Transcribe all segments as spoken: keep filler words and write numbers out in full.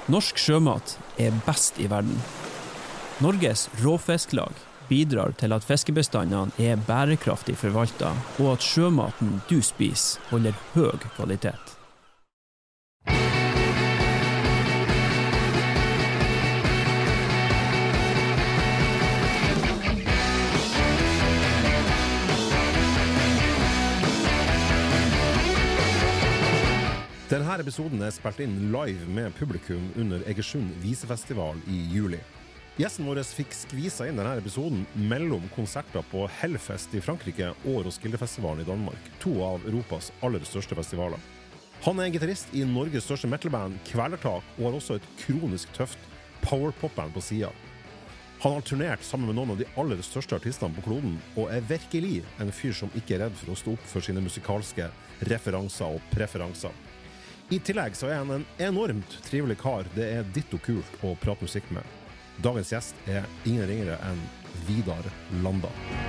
Norsk sjømat er best i verden. Norges råfisklag bidrar til at fiskebestandene er bærekraftig forvaltet, og at sjømaten du spiser holder høy kvalitet. Denne episoden er spilt inn live med publikum under Egersund Visefestival i juli. Gjesten vår fikk skvisa inn denne episoden mellom konserter på Hellfest i Frankrike og Roskildefestivalen i Danmark, to av Europas aller største festivaler. Han er gitarist i Norges største metalband Kvelertak, og har også et kronisk tøft powerpop-band på siden. Han har turnert sammen med noen av de aller største artistene på kloden, og er virkelig en fyr som ikke er redd for å stå opp for sine musikalske referanser og preferanser. I tillegg så er han en enormt trivelig kar. Det er ditto kult å prate musikk med. Dagens gjest er ingen ringere enn Vidar Landa.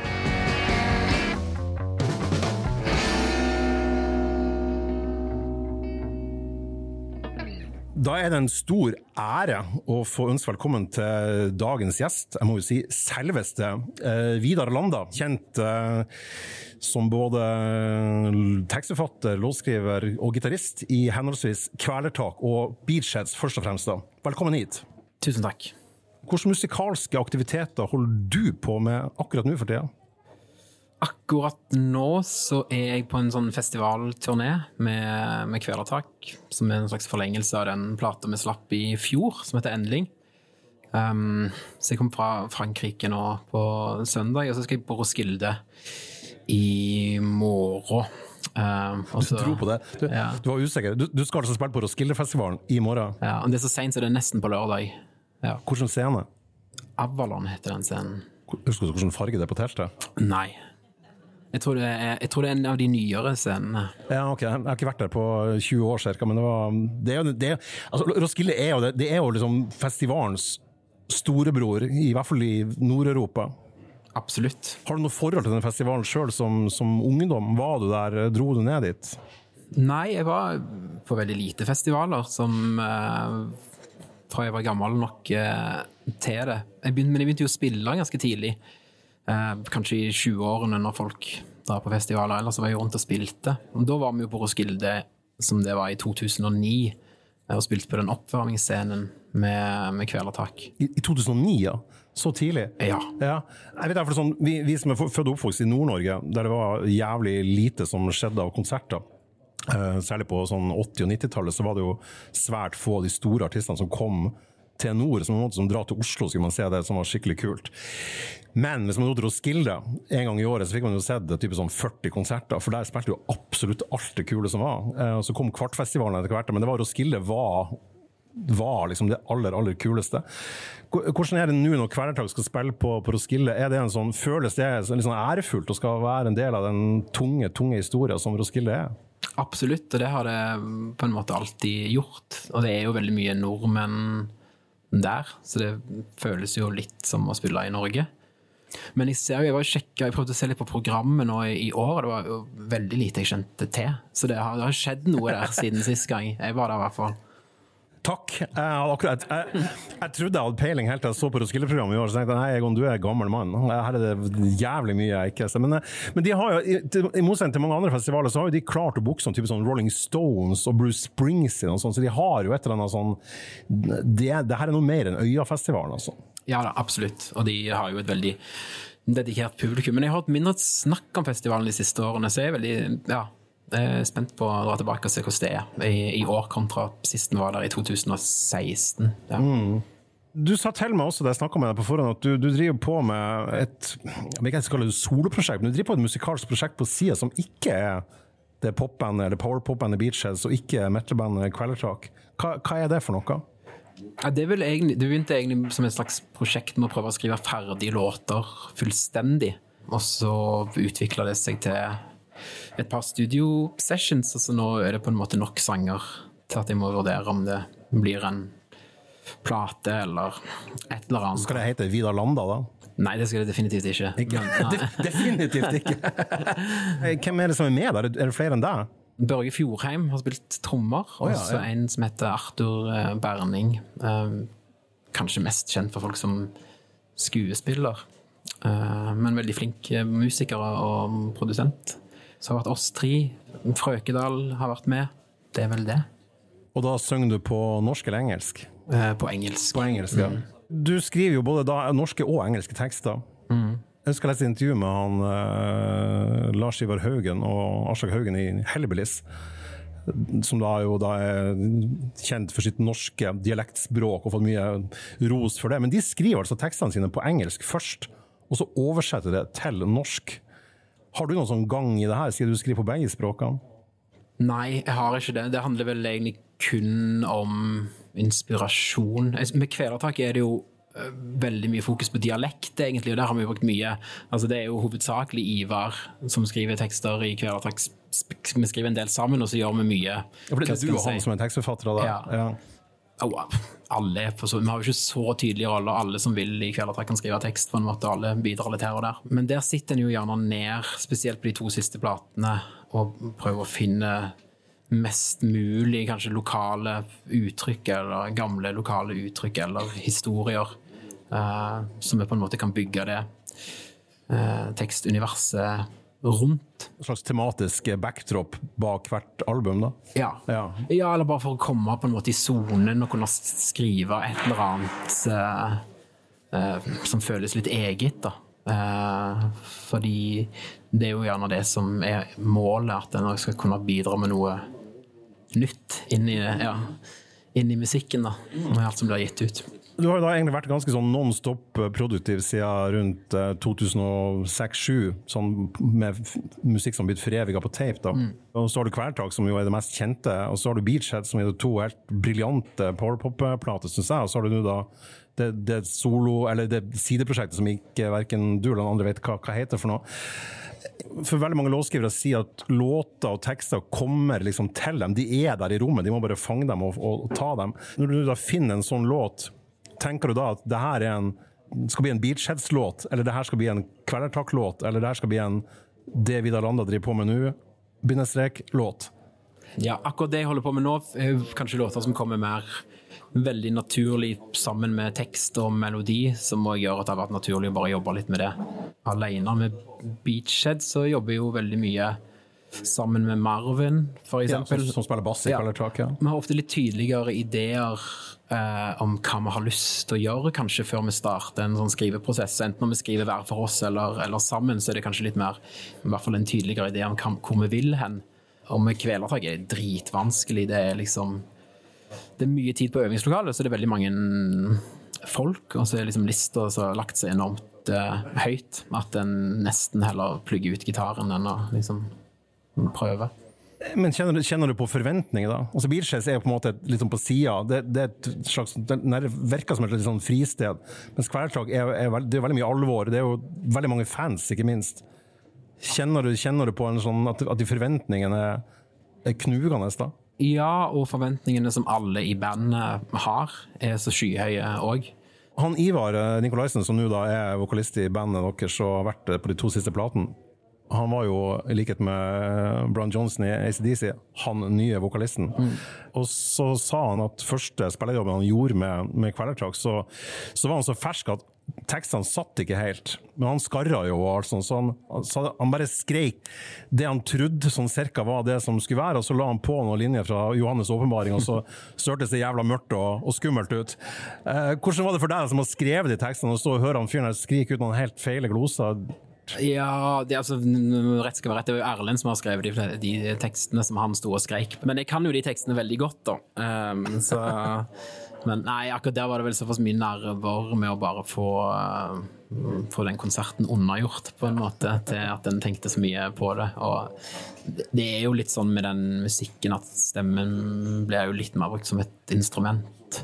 Da er det en stor ære å få ønske velkommen til dagens gjest. Jeg må jo si selveste eh, Vidar Landa, kjent eh, som både tekstforfatter, låtskriver og gitarist i henholdsvis Kvelertak og Beachheads først og fremst. Da. Velkommen hit. Tusen takk. Hvilke musikalske aktiviteter holder du på med akkurat nå for tiden? Akkurat nå så er jeg på en sånn festivalturné med, med Kvelertak, som er en slags forlengelse av den plata vi slapp i fjor, som heter Endling. Um, så jeg kom fra Frankrike nå på søndag, og så skal jeg på Roskilde i morgen. Um, også, du tror på det? Du, ja. du var usikker. Du, du skal altså spille på Roskildefestivalen i morgen? Ja, og det er så sent, så det er nesten på lørdag. Ja. Hvordan scene? Avalon heter den scenen. Husker du hvordan farge det er på teltet? Nei. Jeg tror, det er, jeg tror det er en av de nyere scenene. Ja, ok. Jeg har ikke vært der på tjue år cirka, men det var... Det er jo, det er, altså, Roskilde er jo, det, det er jo liksom festivalens storebror, i hvert fall i Nord-Europa. Absolutt. Har du noe forhold til den festivalen selv som, som ungdom? Var du der? Dro du ned dit? Nei, jeg var på veldig lite festivaler som... Uh, fra jeg var gammel nok uh, til det. Jeg begynte, men jeg begynte jo å spille ganske tidlig. Uh, kanskje i tjue-årene når folk drar på festivaler, eller så var jeg rundt og spilte. Og da var vi jo på Roskilde, som det var i to tusen og ni, og spilte på den oppvarmingsscenen med, med Kvelertak. I, I to tusen og ni, ja? Så tidlig? Ja. ja. Jeg vet derfor sånn, vi, vi som er født og oppvokst i Nord-Norge, der det var jævlig lite som skjedde av konserter, uh, særlig på sånn åtti- og nitti-tallet, så var det jo svært få av de store artistene som kom til nord, som en måte som drar til Oslo, skulle man se det som var skikkelig kult. Men hvis man dro til Roskilde en gang i året, så fikk man jo sett det type sånn førti konserter, for der spilte jo absolutt alt det kule som var. Og så kom Kvartfestivalen etter hvert, men det var Roskilde var, var liksom det aller, aller kuleste. Hvordan er det nå når Kvelertak skal spille på, på Roskilde? Er det en sånn, føles det litt sånn ærefullt og skal være en del av den tunge, tunge historien som Roskilde er? Absolutt, og det har det på en måte alltid gjort. Og det er jo veldig mye nordmenn der, så det føles jo litt som å spille i Norge. Men jeg ser jo, jeg var sjekket, jeg prøvde å se litt på programmet nå i, i år, og det var jo veldig lite jeg kjente til. Så det har, det har skjedd noe der siden sist gang. Jeg var der i hvert fall. Takk. Jeg, akkurat, jeg, jeg trodde jeg hadde peiling helt til jeg så på Roskilde-programmet i år, så tenkte jeg, nei, Egon, du er gammel mann. Her er det jævlig mye jeg ikke ser. Men, men de har jo, i, i motsetning til mange andre festivaler, så har jo de klart å bukse om type sånn Rolling Stones og Bruce Springsteen og sånn, så de har jo et eller annet sånn, det, det her er noe mer enn Øya-festivalen, altså. Ja da, absolutt. Og de har jo et veldig dedikert publikum. Men jeg har hatt mindre snakk om festivalen de siste årene, så jeg er veldig, ja, jeg er spent på å dra tilbake og se hvordan det er i, i år kontra sisten var der i to tusen og seksten. Ja. Mm. Du sa til meg også da jeg snakket med deg på forhånd at du, du driver på med et, jeg vet ikke kalle det soloprosjekt, men du driver på et musikalsk prosjekt på siden som ikke er det popbandet eller powerpopbandet Beachheads og ikke metalbandet Kvelertak. Hva, hva er det for noe? Ja, det, vil egentlig, det begynte egentlig som et slags prosjekt med å prøve å skrive ferdige låter fullstendig, og så utviklet det seg til et par studio sessions, og så nå er det på en måte nok sanger til at jeg må vurdere om det blir en plate eller et eller annet. Skal det hete Vidar Landa da? Nei, det skal det definitivt ikke. ikke? De, definitivt ikke. Hvem er det som er med der? Er det flere enn deg? Børge Fjordheim har spilt trommer, oh, ja, og så ja. en som heter Arthur Berning, um, kanskje mest kjent for folk som skuespiller, uh, men veldig flink musiker og produsent. Så har vært oss tre, Frøkedal har vært med, det er vel det. Og da synger du på norsk eller engelsk? Uh, på engelsk. På engelsk, ja. Mm. Du skriver jo både da norske og engelske tekster. Mm. Jeg skal lese intervju med han uh, Lars Ivar Haugen og Aslak Haugen i Hellbillies, som da jo da er kjent for sitt norske dialektspråk og fått mye ros for det. Men de skriver altså tekstene sine på engelsk først, og så oversetter det til norsk. Har du noen sånn gang i det her? Skal du skrive på begge språkene? Nei, jeg har ikke det. Det handler vel egentlig kun om inspirasjon. Med Kvelertak er det jo veldig mye fokus på dialekt egentlig, og der har vi brukt mye. Altså det er jo hovedsakelig Ivar som skriver tekster i Kvelertak. Vi skriver en del sammen, og så gjør vi mye. Ja, for det er du og han som er tekstforfatter da? Ja. Ja. Oh, alle, så, vi har jo ikke så tydelige roller, alle som vil i Kvelertak kan skrive tekst på en måte, alle bidrar litt her og der. Men der sitter en jo gjerne ned, spesielt på de to siste platene, og prøver å finne mest mulig kanskje lokale uttrykk, eller gamle lokale uttrykk, eller historier, uh, som vi på en måte kan bygge det uh, tekstuniverset rundt. En slags tematisk backdrop bak hvert album da? Ja. Ja. Ja, eller bare for å komme på en måte i zonen og kunne skrive et eller annet uh, uh, som føles litt eget da. Uh, fordi det er jo gjerne det som er målet, at den skal kunne bidra med noe nytt inn i, ja, inn i musikken da, med alt som blir gitt ut. Du har jo da egentlig vært ganske sånn non-stop produktiv siden rundt to tusen og seks til sju, sånn med musikk som blitt foreviget på tape da. Mm. Og så har du Kvelertak, som jo er det mest kjente, og så har du Beachhead, som er to helt briljante powerpop-plater, synes jeg, og så har du nå da det, det solo, eller det sideprosjektet som ikke hverken du eller den andre vet hva, hva heter for noe. For veldig mange låtskrivere sier at låter og tekster kommer liksom til dem, de er der i rommet, de må bare fange dem og, og, og ta dem. Når du da finner en sånn låt, tenker du da at det her er en, skal bli en Beachheads-låt, eller det her skal bli en Kvelertak-låt, eller det her skal bli en det Vidar Landa driver på med nå, bindestrek-låt? Ja, akkurat det jeg holder på med nå er kanskje låter som kommer mer veldig naturlig sammen med tekst og melodi, som må gjøre at det har vært naturlig å bare jobbe litt med det alene. Med Beachhead så jobber jeg jo veldig mye sammen med Marvin, for eksempel. Ja, som, som spiller bass i Kvelertak, ja. Vi har ofte litt tydeligere ideer eh, om hva vi har lyst til å gjøre, kanskje før vi starter en sånn skriveprosess. Enten når vi skriver hver for oss eller, eller sammen, så er det kanskje litt mer, i hvert fall en tydeligere idé om hvor vi vil hen. Og med Kvelertak er det dritvanskelig, det er liksom det er mye tid på øvingslokalet, så det er veldig mange folk, og så er liksom lister så har lagt seg enormt uh, høyt, at en nesten heller plugger ut gitaren enn å liksom prøve. Men kjenner du, kjenner du på forventninger da? Altså Beachheads er jo på en måte litt sånn på siden, det, det, er et slags, det virker som et litt sånn fristed, mens Kvelertak er, er, veld, det er veldig mye alvor, det er jo veldig mange fans, ikke minst. Kjenner du, kjenner du på en sånn, at, at de forventningene er, er knugende da? Ja, og forventningene som alle i bandet har, er så skyhøye også. Han Ivar Nikolaisen, som nå da er vokalist i bandet deres og har vært på de to siste platen, han var jo, i likhet med Brian Johnson i A C D C, han nye vokalisten. Mm. Og så sa han at første spillerjobben han gjorde med, med Kvelertak, så, så var han så fersk at tekstene satt ikke helt, men han skarret jo og alt sånt, så han, så han bare skrek det han trodde sånn cirka var det som skulle være, og så la han på noen linjer fra Johannes åpenbaring, og så sørtes det jævla mørkt og, og skummelt ut. Eh, hvordan var det for deg som har skrevet de tekstene, og stå og høre han fyren her skrike ut noen helt feile gloser? Ja, det er altså, rett skal være rett, det er jo Erlend som har skrevet de, de tekstene som han stod og skrek, men jeg kan jo de tekstene veldig godt da, um, så men nei, akkurat der var det vel såpass mye nerver med å bare få, uh, få den konserten unnagjort på en måte, til at den tenkte så mye på det. Og det er jo litt sånn med den musikken at stemmen blir jo litt mer brukt som et instrument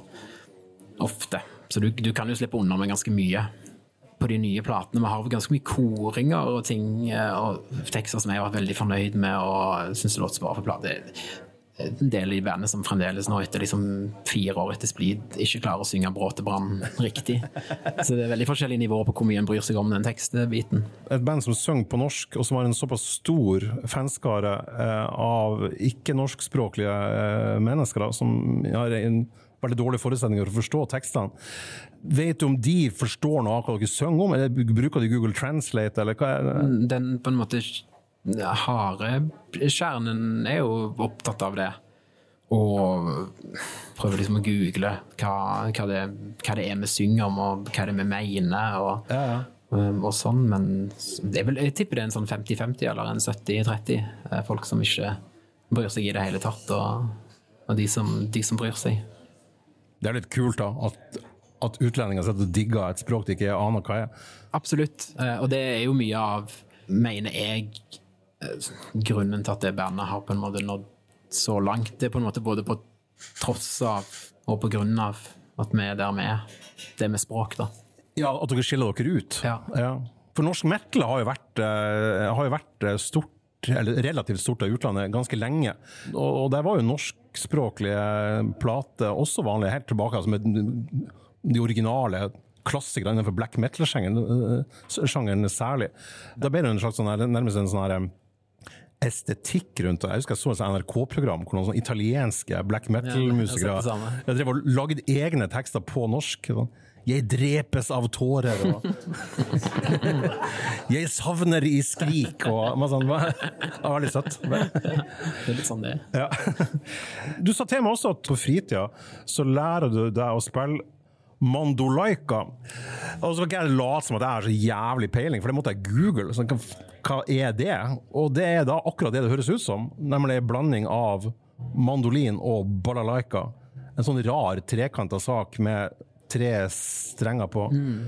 ofte. Så du, du kan jo slippe unna med ganske mye på de nye platene. Vi har ganske mye koringer og ting, og tekster som jeg har vært veldig fornøyd med og synes det låter så bra for plate. en del i bandet som fremdeles nå etter liksom fire år etter Splid ikke klarer å synge Bråtebrann riktig. Så det er veldig forskjellige nivåer på hvor mye en bryr seg om den tekstbiten. Et band som synger på norsk, og som har en såpass stor fanskare eh, av ikke-norskspråklige eh, mennesker, da, som har en veldig dårlig forutsetning for å forstå tekstene. Vet du om de forstår noe av hva dere synger om, eller bruker de Google Translate, eller hva er det? Den på en måte harde kjernen er jo opptatt av det, og prøver liksom å google hva, hva, det, hva det er vi synger om, og hva det er vi mener, og, Ja, ja. um, og sånn, men det er vel, jeg tipper det er en sånn femti femti eller en sytti tretti, folk som ikke bryr seg i det hele tatt, og, og de, som, de som bryr seg. Det er litt kult da, at, at utlendinger setter og digger et språk de ikke aner hva er. Absolutt, og det er jo mye av, mener jeg, grunnen til at det bandet har på en måte nådd så langt. Det er på en måte både på tross av og på grunn av at vi er der vi er. Det med språk, da. Ja, at dere skiller dere ut. Ja. Ja. For norsk metal har jo vært, uh, har jo vært stort, eller relativt stort av utlandet, ganske lenge. Og, og der var jo norskspråklige plater også vanlige, helt tilbake, altså med de originale klassikere innenfor black metal-sjangeren særlig. Da ble det en slags sånn her, nærmest en sånn her estetikk rundt det. Jeg husker jeg så et N R K-program hvor noen sånne italienske black metal-musikere ja, jeg drev og lagde egne tekster på norsk. Sånn. Jeg drepes av tårer og jeg savner i skrik og man sånn, det var veldig søtt. Det er litt sånn det. Ja. Du sa til meg også at på fritida så lærer du deg å spille mandolaika. Og så kan jeg late som at jeg har så jævlig peiling, for det måtte jeg google. Så hva er det? Og det er da akkurat det det høres ut som, nemlig en blanding av mandolin og balalaika. En sånn rar trekantet sak med tre strenger på.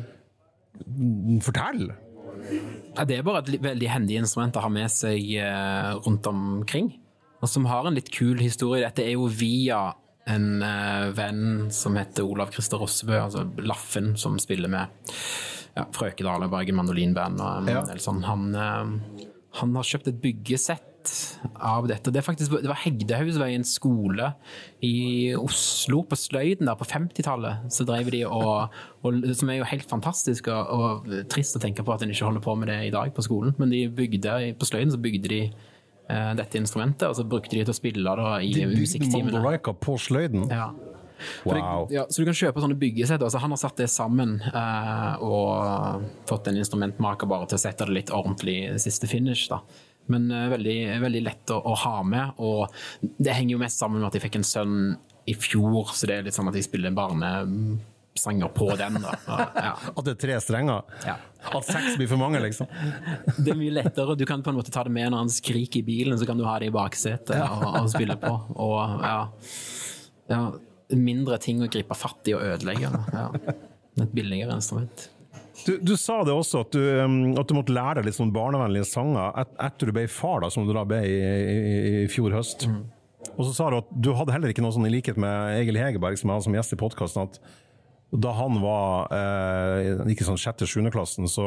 Mm. Fortell! Ja, det er bare et veldig hendig instrument å ha med seg eh, rundt omkring, og som har en litt kul historie. Dette er jo via en uh, venn som heter Olav Christer Rossebø, altså Laffen, som spiller med ja, Frøkedal og Bergen Mandolinband og ja. sånn. Han, uh, han har kjøpt et byggesett av dette. Det, er faktisk, det var Hegdehausveien skole i Oslo på Sløyden der på femtitallet, så drev de og, og som er jo helt fantastisk og, og trist å tenke på at en ikke holder på med det i dag på skolen, men de bygde, på Sløyden så bygde de dette instrumentet, og så brukte de det til å spille da, i musikktimene. De bygde mandolaika på Sløyden? Ja. Wow. Det, ja, så du kan kjøpe sånne byggesett. Altså, han har satt det sammen eh, og fått en instrumentmaker bare til å sette det litt ordentlig siste finish. Da. Men eh, veldig, veldig lett å, å ha med, og det henger jo mest sammen med at jeg fikk en sønn i fjor, så det er litt sånn at jeg spiller barnesanger på den. Da. Ja. At det er tre strenger? Ja. At seks blir for mange, liksom? Det er mye lettere. Du kan på en måte ta det med når han skriker i bilen, så kan du ha det i baksetet og, og spille på. Og ja, ja, mindre ting å gripe fatt i og ødelegge. Ja. Et billigere instrument. Du, du sa det også, at du, at du måtte lære deg litt sånn barnevennlige sanger et, etter du ble far, da, som du da ble i, i, i fjor høst. Mm. Og så sa du at du hadde heller ikke noe sånn i likhet med Egil Hegerberg, som jeg hadde som gjest i podcasten, at da han var eh, ikke sånn sjette sjuende klassen, så,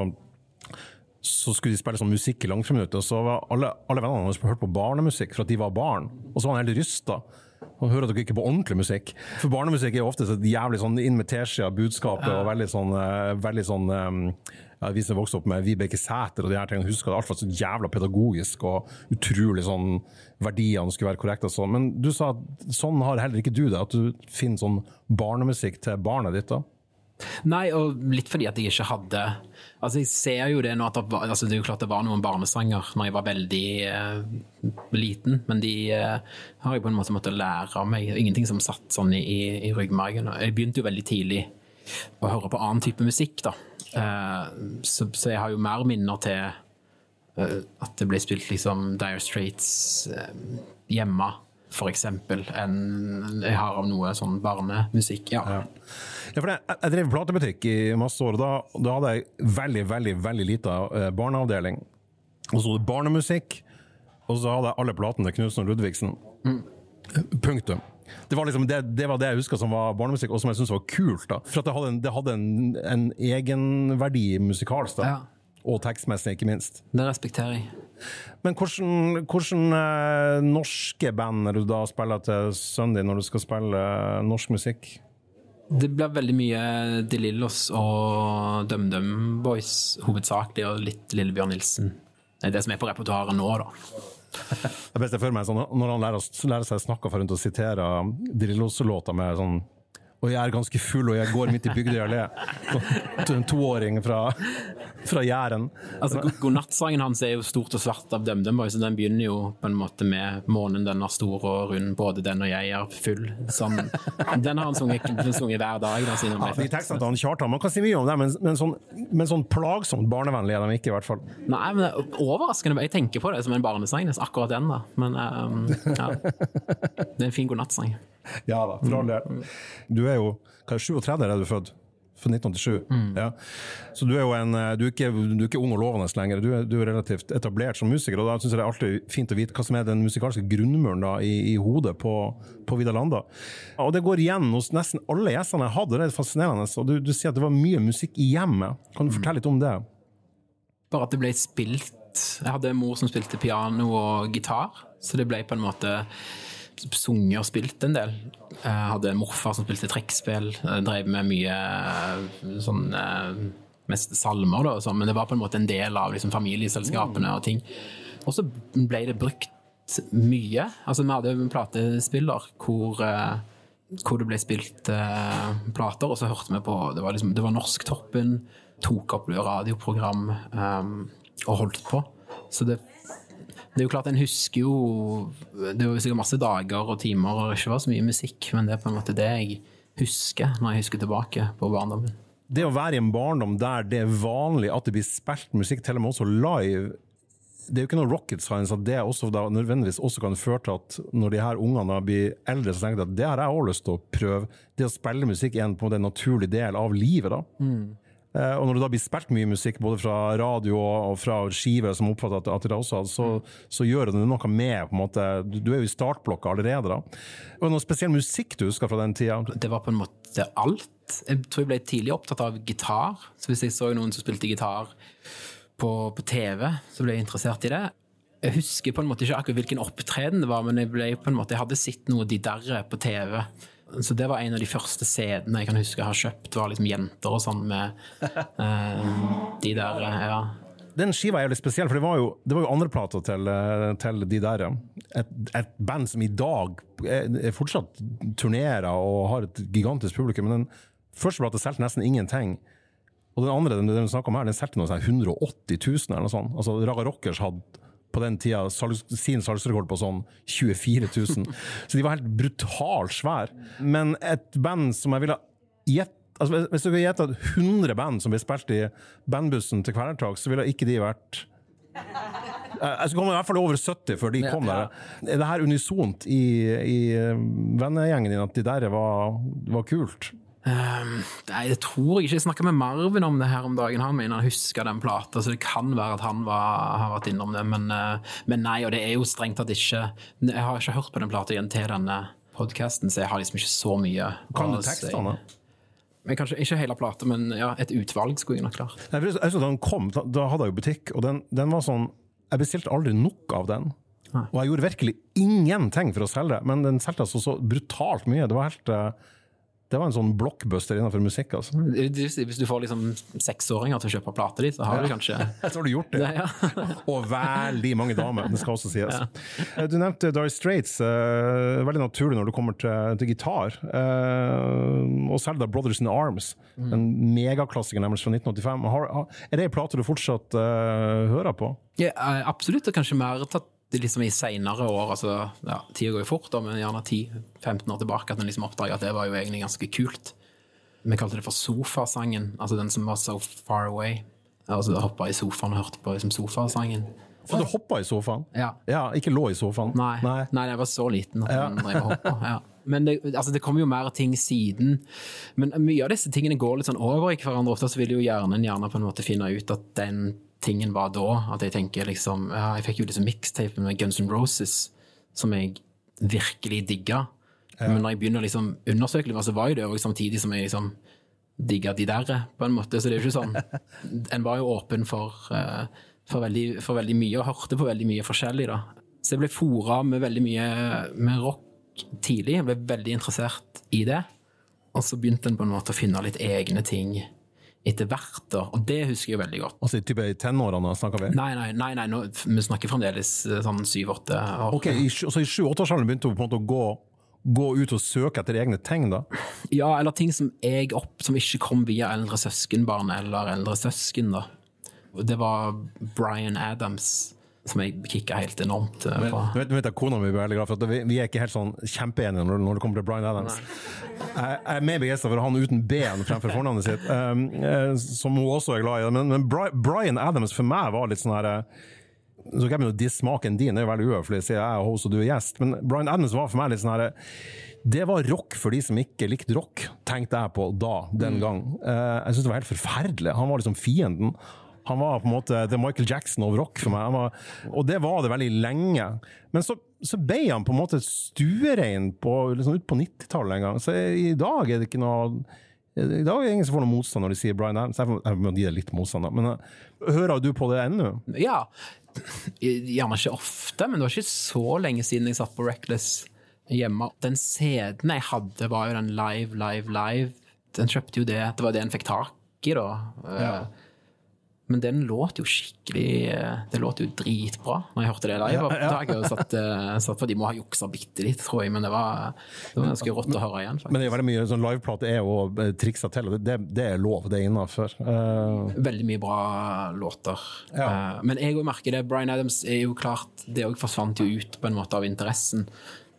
så skulle de spille sånn musikk i langfriminutt, og så var alle, alle vennene hans hørt på barnemusikk for at de var barn, og så var han helt rystet. Og hører dere ikke på ordentlig musikk. For barnemusikk er jo ofte et jævlig sånn inn med teskje av budskapet, og veldig sånn, veldig sånn ja, vi som vokste opp med Vibeke Sæter og de her tingene, husker at alt var så jævla pedagogisk og utrolig sånn verdiene skulle være korrekt og sånn. Men du sa at sånn har heller ikke du det, at du finner sånn barnemusikk til barnet ditt da? Nei, og litt fordi at jeg ikke hadde, altså jeg ser jo det nå at det, var, altså det er jo klart det var noen barnesanger når jeg var veldig eh, liten, men de eh, har jeg på en måte måttet lære av meg, ingenting som satt sånn i, i ryggmargen. Jeg begynte jo veldig tidlig å høre på annen type musikk da, eh, så, så jeg har jo mer minner til eh, at det ble spilt liksom Dire Straits eh, hjemme, for eksempel, enn jeg har av noe sånn barnemusikk, ja. Ja. Ja, for jeg, jeg drev platebutikk i masse år, og da, da hadde jeg veldig, veldig, veldig liten uh, barneavdeling. Og så hadde jeg barnemusikk, og så hadde jeg alle platene til Knudsen og Ludvigsen. Mm. Punktum. Det var, liksom, det, det var det jeg husker som var barnemusikk, og som jeg synes var kult da. For at det hadde en, det hadde en, en egenverdi musikalsk da. Ja. Og tekstmessig, ikke minst. Det respekterer jeg. Men hvordan, hvordan eh, norske band er du da spiller til sønnen din når du skal spille eh, norsk musikk? Det blir veldig mye De Lillos og Dum Dum Boys hovedsakelig, og litt Lillebjørn Nilsen. Det er det som er på repertoaret nå da. Det beste for meg, sånn, når han lærer, lærer seg å snakke for rundt å sitere De Lillos-låter med sånn og jeg er ganske full, og jeg går midt i Bygdøy allé. En toåring fra, fra Jæren. Altså, Godnattsangen hans er jo stort og svart av Dum Dum Boys, så den begynner jo på en måte med månen den er stor og rund, både den og jeg er full. Sånn, den har han sunget, sunget hver dag. Da, siden han ble ja, de tekstene til han Kjartan, man kan si mye om det, men, men, sånn, men sånn plagsomt barnevennlig er de ikke i hvert fall. Nei, men det er overraskende. Jeg tenker på det som en barnesang, akkurat den da. Men um, ja, det er en fin godnattsang. Ja da, for all del. Du er jo, hva er syvogtredve er du født? For nitten åttisju. Mm. Ja. Så du er jo en, du er ikke, du er ikke ung og lovende lenger, du er, du er relativt etablert som musiker, og da synes jeg det er alltid fint å vite hva som er den musikalske grunnmuren da, i, i hodet på, på Vidar Landa. Og det går igjen hos nesten alle gjestene jeg hadde, det er fascinerende, og du, du sier at det var mye musikk i hjemmet. Kan du fortelle litt om det? Bare at det ble spilt. Jeg hadde en mor som spilte piano og gitar, så det ble på en måte sunget og spilt en del. Jeg hadde en morfar som spilte trekkspill, drev med mye sånn, mest salmer da, og sånn, men det var på en måte en del av liksom, familieselskapene og ting. Og så ble det brukt mye. Altså, vi hadde en platespiller hvor, hvor det ble spilt uh, plater, og så hørte vi på, det var, liksom, det var Norsktoppen, tok opp radioprogram um, og holdt på. Så det Det er jo klart, en husker jo, det er jo sikkert masse dager og timer og ikke var så mye musikk, men det er på en måte det jeg husker når jeg husker tilbake på barndommen. Det å være i en barndom der det er vanlig at det blir spilt musikk, til og med også live, det er jo ikke noe rocket science at det også da nødvendigvis også kan føre til at når de her ungene blir eldre, så tenker de at det har jeg også lyst til å prøve. Det å spille musikk er en, på en naturlig del av livet da. Mm. Og når det da blir spilt mye musikk, både fra radio og fra skiver som oppfatter at, at det også, så, så gjør det noe med, på en måte, du er jo i startblokka allerede da. Og noe spesiell musikk du husker fra den tiden? Det var på en måte alt. Jeg tror jeg ble tidlig opptatt av gitar, så hvis jeg så noen som spilte gitar på, på T V, så ble jeg interessert i det. Jeg husker på en måte ikke akkurat hvilken opptreden det var, men jeg ble på en måte, jeg hadde sett noe de der på T V. Så det var en av de første CD-ene jeg kan huske jeg har kjøpt. Det var liksom jenter og sånn med uh, de der, ja. Den skiva er jo litt spesiell, for det var jo, det var jo andre plater til, til de der. Et, et band som i dag er, er fortsatt turnerer og har et gigantisk publikum, men den første plata selte nesten ingenting. Og den andre, den, den snakker om her, den selte noe sånn hundre og åtti tusen eller noe sånt. Altså Raga Rockers hadde på den tida sin salgsrekord på sånn tjuefire tusen. Så de var helt brutalt svær. Men et band som jeg ville gjette, altså hvis du ville gjette hundre band som ble spilt i bandbussen til Kvelertak, så ville ikke de vært jeg skulle komme i hvert fall over sytti før de kom der. Er det her unisont i, i vennegjengen din at de der var, var kult? Um, nei, jeg tror ikke jeg snakket med Marvin om det her om dagen. Han mener han husker den plata, så det kan være at han var, har vært innom det, men, uh, men nei, og det er jo strengt at ikke jeg har ikke hørt på den plata igjen til denne podcasten, så jeg har liksom ikke så mye. Kan du tekstene? Men kanskje ikke hele plata, men ja, et utvalg skulle jeg nok klart. Nei, for jeg så da den kom, da, da hadde jeg jo butikk, og den, den var sånn, jeg bestilte aldri nok av den. Nei. Og jeg gjorde virkelig ingenting for å selge det, men den selte altså så brutalt mye. Det var helt uh, det var en sånn blockbuster innenfor musikk, altså. Hvis du får liksom seksåringer til å kjøpe plate ditt, så har du kanskje... Så har du gjort det. det ja. Og veldig mange damer, det skal også sies. Ja. Du nevnte Dire Straits, uh, veldig naturlig når du kommer til, til gitar, uh, og selv da Brothers in Arms, mm. en megaklassiker nærmest fra nitten åttifem. Har, har, er det en plate du fortsatt uh, hører på? Ja, absolutt, og kanskje mer tatt det liksom i senere år, altså, ja, tida går jo fort da, men gjerne ti femten år tilbake at den liksom oppdaget at det var jo egentlig ganske kult. Vi kalte det for sofasangen, altså den som var So Far Away. Altså hoppet i sofaen og hørte på liksom sofasangen. Så du hoppet i sofaen? Ja. Ja, ikke lå i sofaen? Nei, nei. nei jeg var så liten at ja. den drev og hoppet, ja. Men det, altså det kommer jo mer ting siden, men mye av disse tingene går litt sånn over i hverandre. Ofte så vil jo hjernen gjerne på en måte finne ut at den tingen var da, at jeg tenker liksom, ja, jeg fikk jo liksom mixtape med Guns N' Roses, som jeg virkelig digget. Ja. Men når jeg begynner liksom undersøke litt, så var jo det også samtidig som jeg liksom digget de der, på en måte, så det er jo ikke sånn, en var jo åpen for uh, for veldig, for veldig mye, og hørte på veldig mye forskjellig da. Så jeg ble foret med veldig mye med rock tidlig, jeg ble veldig interessert i det, og så begynte en på en måte å finne litt egne ting etter hvert da, og det husker jeg veldig godt. Altså i type i tenårene snakker vi? Nei, nei, nei, nei nå, vi snakker fremdeles sånn syv-åtte år. Ok, i, så i sju-åtte-årsalderen begynte du på en måte å gå, gå ut og søke etter egne ting da? Ja, eller ting som jeg opp, som ikke kom via eldre søskenbarn eller eldre søsken da. Det var Bryan Adams, som jeg kikket helt enormt på. Men, vet, vet jeg, kona mi er veldig glad for at vi, vi er ikke helt sånn kjempeenige når, når det kommer til Bryan Adams. Jeg, jeg er mer begeistret for han uten ben fremfor fornavnet sitt, um, uh, som hun også er glad i. Men, men Bryan Adams for meg var litt sånn her, så kan jeg begynne å dissmaken din, det er jo veldig uøvelig, sier jeg og hos og du er gjest, men Bryan Adams var for meg litt sånn her, det var rock for de som ikke likte rock, tenkte jeg på da, den gang. Uh, jeg synes det var helt forferdelig. Han var liksom fienden. Han var på en måte det Michael Jackson of rock for meg, han var, og det var det veldig lenge. Men så, så ble han på en måte stuerein på, liksom ut på nittitallet en gang, så i dag er det ikke noe, i dag er det ingen som får noe motstand når de sier Bryan Adams, jeg må gi det litt motstand da, men hører du på det ennå? Ja, gjerne ikke ofte, men det var ikke så lenge siden jeg satt på Reckless hjemme. Den C D-en jeg hadde var jo den Live, Live, Live, den kjøpte jo det, det var det en fikk tak i da. Ja. Men den låt jo skikkelig, det låt jo dritbra når jeg hørte det live. Ja, ja. Jeg har satt, satt for de må ha jukset bitte litt, tror jeg, men det var, det var ganske rått å høre igjen, faktisk. Men det er veldig mye, sånn liveplate er jo trikset til, det, det er lov, det er innenfor. Uh... Veldig mye bra låter. Ja. Uh, men jeg også merker det, Bryan Adams er jo klart, det også forsvant jo ut på en måte av interessen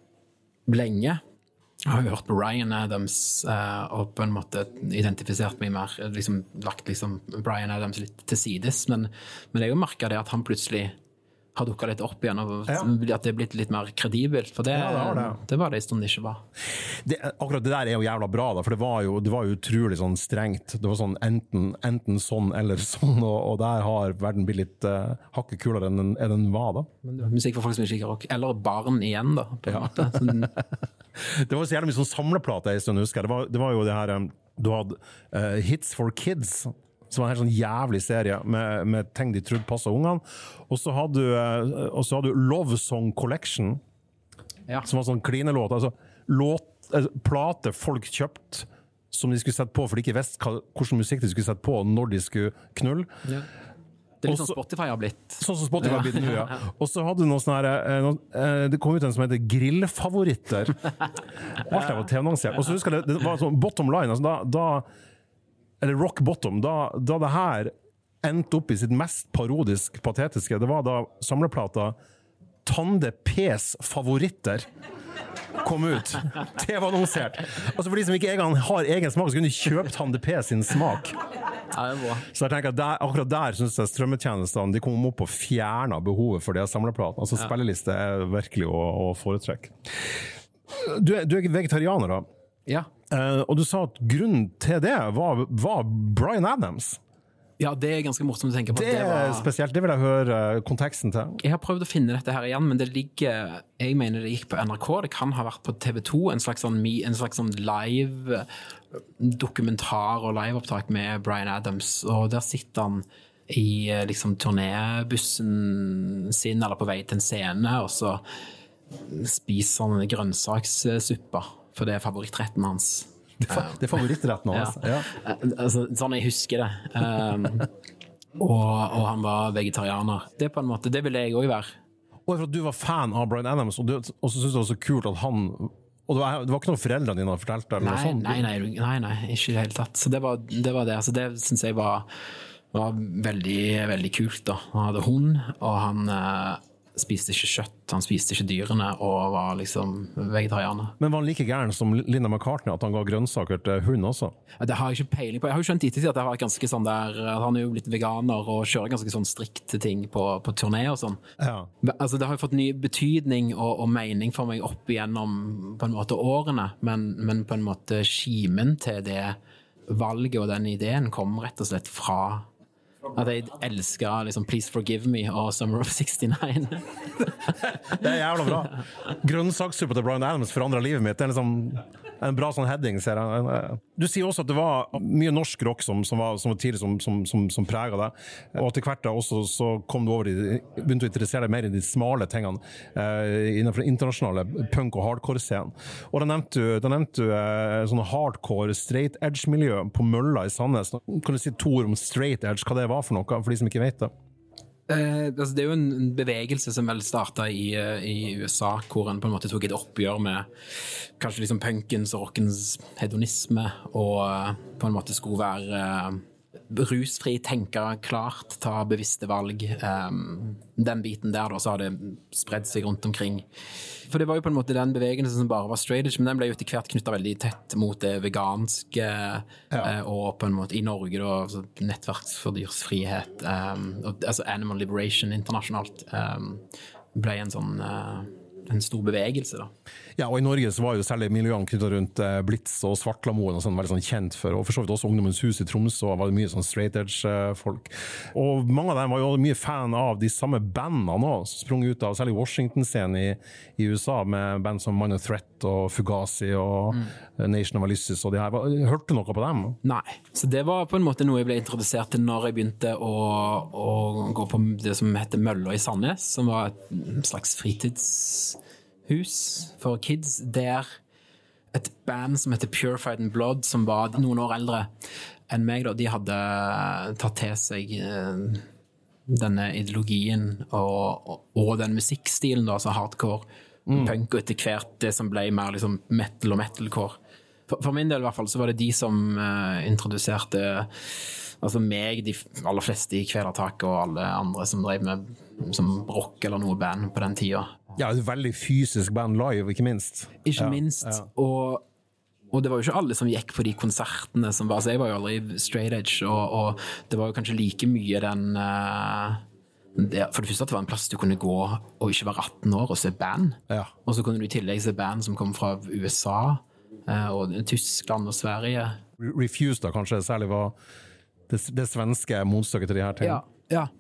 lenge. Jeg har jo hørt på Bryan Adams uh, og på en måte identifisert meg mer, liksom, lagt liksom Bryan Adams litt til sides, men, men jeg har jo merket det at han plutselig har dukket litt opp igjen, og ja. At det er blitt litt mer kredibelt, for det, ja, det, var det. Det var det i stund ikke var. Det, akkurat det der er jo jævla bra, da, for det var jo, det var jo utrolig sånn strengt. Det var sånn enten, enten sånn eller sånn, og, og der har verden blitt litt uh, hakket kulere enn den, den var da. Men det var musikk for folk som ikke liker rock, eller barn igjen da, på en ja. Måte. Sånn. Det var så jævlig mye sånn samleplate jeg stund husker. Det var, det var jo det her, um, du hadde uh, Hits for Kids, som var en helt sånn jævlig serie med, med ting de trodde passet ungene. Og så hadde du, og så hadde du Love Song Collection, ja. Som var sånn klinelåt, altså låt, altså, plate folk kjøpt som de skulle sette på, for de ikke visste hva, hvordan musikk de skulle sette på når de skulle knulle. Ja. Det er litt sånn Spotify har blitt. Sånn som Spotify har blitt nå, ja. Og så hadde du noe sånn her, det kom ut en som heter Grillfavoritter. Alt det var TV-annonsert. Og så husker jeg, det var sånn bottom line, altså da, da eller rock bottom, da, da det her endte opp i sitt mest parodisk patetiske, det var da samleplata Tande P's favoritter kom ut. Det var annonsert. Altså for de som ikke egen, har egen smak, så kunne de kjøpe Tande P sin smak. Ja, det er bra. Så jeg tenker at der, akkurat der synes jeg strømmetjenestene, de kom opp og fjernet behovet for det samleplatene. Altså spilleliste er virkelig å, å foretrekke. Du, du er vegetarianer da? Ja. Uh, og du sa at grunnen til det var, var Bryan Adams. Ja, det er ganske morsomt å tenke på. Det er det var... spesielt, det vil jeg høre konteksten til. Jeg har prøvd å finne dette her igjen, men det ligger, jeg mener det gikk på N R K, det kan ha vært på T V to, en slags sånn, en slags sånn live dokumentar og liveopptak med Bryan Adams, og der sitter han i liksom turnébussen sin, eller på vei til en scene, og så spiser han grønnsakssuppa, for det er favorittretten hans. Det er, det er favorittretten hans? Ja. Ja. Altså, sånn jeg husker det. Um, og, og han var vegetarianer. Det på en måte, det ville jeg også være. Og for at du var fan av Bryan Adams, og, du, og så synes du det var så kult at han... Og det var, det var ikke noe foreldrene dine har fortalt deg? Nei, nei, nei, nei, nei, ikke i det hele tatt. Så det var det. Var det. Altså, det synes jeg var, var veldig, veldig kult da. Han hadde hund, og han... Uh, spiste ikke kjøtt, han spiste ikke dyrene og var liksom vegetarianer. Men var han like gæren som Linda McCartney at han ga grønnsaker til hund også? Det har jeg ikke peiling på. Jeg har jo skjønt i tid at det har vært ganske sånn der, at han er jo blitt veganer og kjører ganske sånn strikte ting på, på turné og sånn. Ja. Altså det har jo fått ny betydning og, og mening for meg opp igjennom på en måte årene, men, men på en måte kimen til det valget og den ideen kom rett og slett fra at jeg elsker liksom Please Forgive Me og Summer of sixty-nine. Det er jævla bra. Grønnsakssuppe til Bryan Adams forandret livet mitt. Det er liksom en bra sånn heading, ser jeg. Du sier også at det var mye norsk rock som, som var, som var tidlig som, som, som, som preget deg, og til hvert da også så kom du over i, begynte å interessere deg mer i de smale tingene eh, innenfor den internasjonale punk- og hardcore-scenen. Og da nevnte du, da nevnte du eh, sånne hardcore straight edge-miljø på Mølla i Sandnes. Kan du si to ord om straight edge, hva det var for noe, for de som ikke vet det? Eh, altså det er jo en bevegelse som vel startet i, i U S A, hvor en på en måte tok et oppgjør med kanskje liksom punkens og rockens hedonisme, og uh, på en måte skulle være uh, rusfri, tenke klart, ta bevisste valg. Um, den biten der da, så har det spredt seg rundt omkring. For det var jo på en måte den bevegelsen som bare var straight edge, men den ble jo etter hvert knyttet veldig tett mot det veganske, ja. uh, og på en måte i Norge da, altså, nettverk for dyrsfrihet, um, og, altså Animal Liberation internasjonalt, um, ble en sånn... Uh, en stor bevegelse da. Ja, og i Norge så var jo særlig miljøene knyttet rundt eh, Blitz og Svartlamoen og sånn veldig sånn kjent for, og for så vidt også Ungdommens hus i Tromsø var det mye sånn straight edge eh, folk. Og mange av dem var jo mye fan av de samme bandene nå, som sprung ut av særlig Washington-scenen i, i U S A med band som Minor Threat og Fugazi og mm. Nation of Ulysses og de her. Hørte du noe på dem? Nei, så det var på en måte noe jeg ble introdusert til når jeg begynte å, å gå på det som heter Mølla i Sandnes, som var et slags fritids hus for kids, der et band som heter Purified in Blood, som var noen år eldre enn meg, da, de hadde tatt til seg eh, denne ideologien og, og, og den musikkstilen, da, altså hardcore, mm. punk, og etter hvert det som ble mer liksom metal og metalcore. For, for min del i hvert fall, så var det de som eh, introduserte altså meg, de aller fleste i Kvelertak og alle andre som drev med som rock eller noe band på den tiden. Ja, et veldig fysisk band live, ikke minst. Ikke ja, minst, ja. Og, og det var jo ikke alle som gikk på de konsertene som var, så jeg var jo aldri straight edge, og, og det var jo kanskje like mye den, uh, det, for det første at det var en plass du kunne gå og ikke være atten år og se band, ja. Og så kunne du i tillegg se band som kom fra U S A, uh, og Tyskland og Sverige. Refused da kanskje, særlig var det, det svenske motstykket til de her tingene. Ja, ja.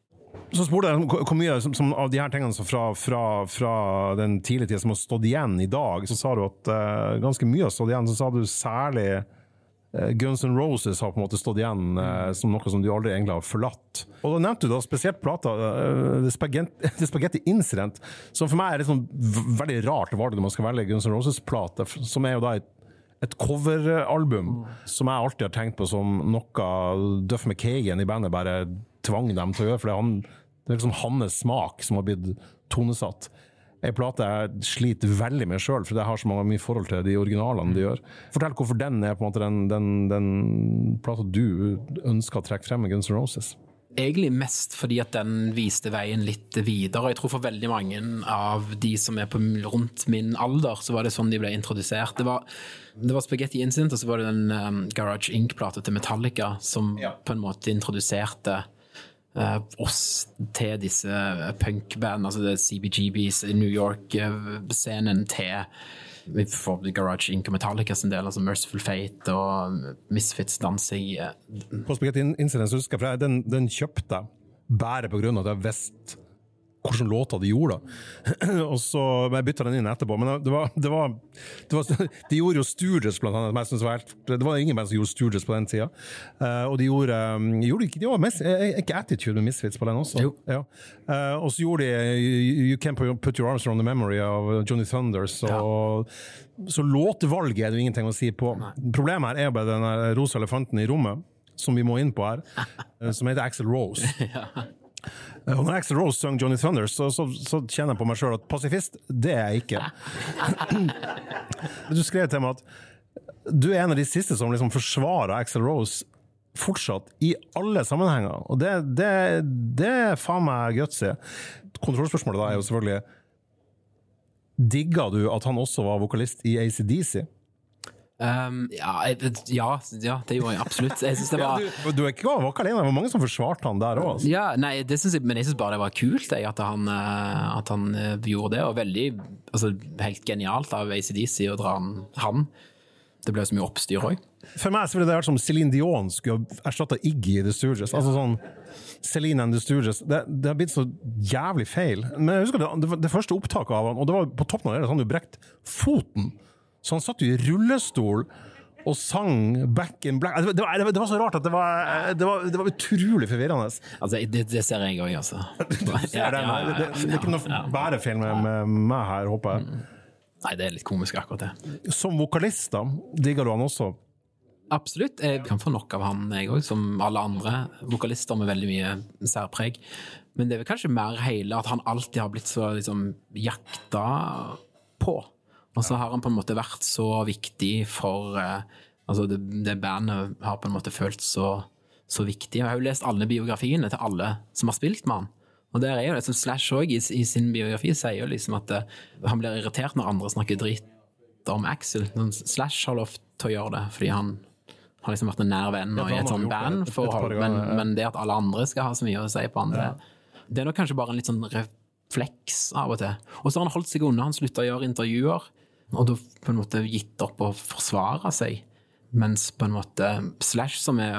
Så spurte jeg hvor mye som, som av de her tingene fra, fra, fra den tidlige tiden som har stått igjen i dag, så sa du at uh, ganske mye har stått igjen, så sa du særlig uh, Guns N' Roses har på en måte stått igjen uh, som noe som du aldri egentlig har forlatt. Og da nevnte du da spesielt plata uh, The Spaghetti, The Spaghetti Incident, som for meg er liksom veldig rart valg når man skal velge Guns N' Roses-plate, som er jo da et et coveralbum mm. som jeg alltid har tenkt på som noe Duff McKagan i bandet bare tvang dem til å gjøre, for det er, han, det er liksom hans smak som har blitt tonesatt. En plate jeg sliter veldig med selv, for det har så mange mye forhold til de originalene de gjør. Fortell hvorfor den er på en måte den, den, den plata du ønsker å trekke frem med Guns N' Roses. Egentlig mest fordi at den viste veien litt videre. Jeg tror for veldig mange av de som er på rundt min alder, så var det sånn de ble introdusert. Det var, det var Spaghetti Incident, og så var det den um, Garage Inc-plata til Metallica, som ja. På en måte introduserte uh, oss til disse punkband, altså det C B G B's i New York-scenen til for Garage Inc og Metallica sin del, altså Merciful Fate og Misfits dansing. På Spaghetti Incident, så husker jeg, den, den kjøpte bare på grunn av at jeg visste hvordan låter de gjorde og så jeg bytta den inn etterpå, men det var, det var, det var de gjorde jo Stooges blant annet, jeg synes det var, helt, det var ingen band som gjorde Stooges på den tiden, uh, og de gjorde, um, gjorde ikke, de var mest, ikke Attitude med Misfits på den også, jo. Ja. Uh, og så gjorde de You, you Can't Put Your Arms Around the Memory av Johnny Thunders, og ja. Så låtevalget er det jo ingenting å si på. Nei. Problemet her er bare den rosa elefanten i rommet, som vi må inn på her, som heter Axl Rose. Ja. Og når Axl Rose sang Johnny Thunders, så, så, så kjenner jeg på meg selv at pasifist, det er jeg ikke. Du skrev til meg at du er en av de siste som liksom forsvarer Axl Rose fortsatt i alle sammenhenger, og det, det, det er faen meg gutsig. Kontrollspørsmålet da er jo selvfølgelig, digger du at han også var vokalist i A C D C? Um, ja, ja, ja, det gjorde jeg absolutt. Jeg synes det var... ja, du, du er ikke var ikke alene, det var mange som forsvarte han der også. Altså. Ja, nei, det synes jeg, men jeg synes bare det var kult jeg, at, han, at han gjorde det, og veldig, altså, helt genialt av A C D C å dra han, han. Det ble så mye oppstyr også. For meg så ville det vært som Celine Dion skulle erstatte Iggy i The Stooges, altså sånn Celine and The Stooges, det, det har blitt så jævlig feil, men jeg husker det, det, det første opptaket av han, og det var på toppen av det, sånn du brekt foten, Så han satt jo i rullestol og sang Back in Black. Det var, det var så rart at det var, det var, det var utrolig forvirrende. Altså, det, det ser jeg også, altså. Du ser det, det, det, det er ikke noe bærefeil med, med meg her, håper jeg. Nei, det er litt komisk akkurat det. Som vokalist da, digger du han også? Absolutt. Jeg kan få nok av han, jeg også, som alle andre vokalister med veldig mye særpreg. Men det er vel kanskje mer hele at han alltid har blitt så liksom, jakta på. Og så har han på en måte vært så viktig for uh, altså det, det bandet har på en måte følt så, så viktig. Jeg har jo lest alle biografiene til alle som har spilt med han. Og der er jo det som Slash også i, i sin biografi sier jo liksom at uh, han blir irritert når andre snakker dritt om Axl. Slash har lov til å gjøre det, fordi han har liksom vært en nær venn og i et sånn bandforhold. Men, men det at alle andre skal ha så mye å si på han, det, det er nok kanskje bare en litt sånn refleks av og til. Og så har han holdt seg unna, han sluttet å gjøre intervjuer, og da på en måte gitt opp å forsvare seg, mens på en måte Slash, som er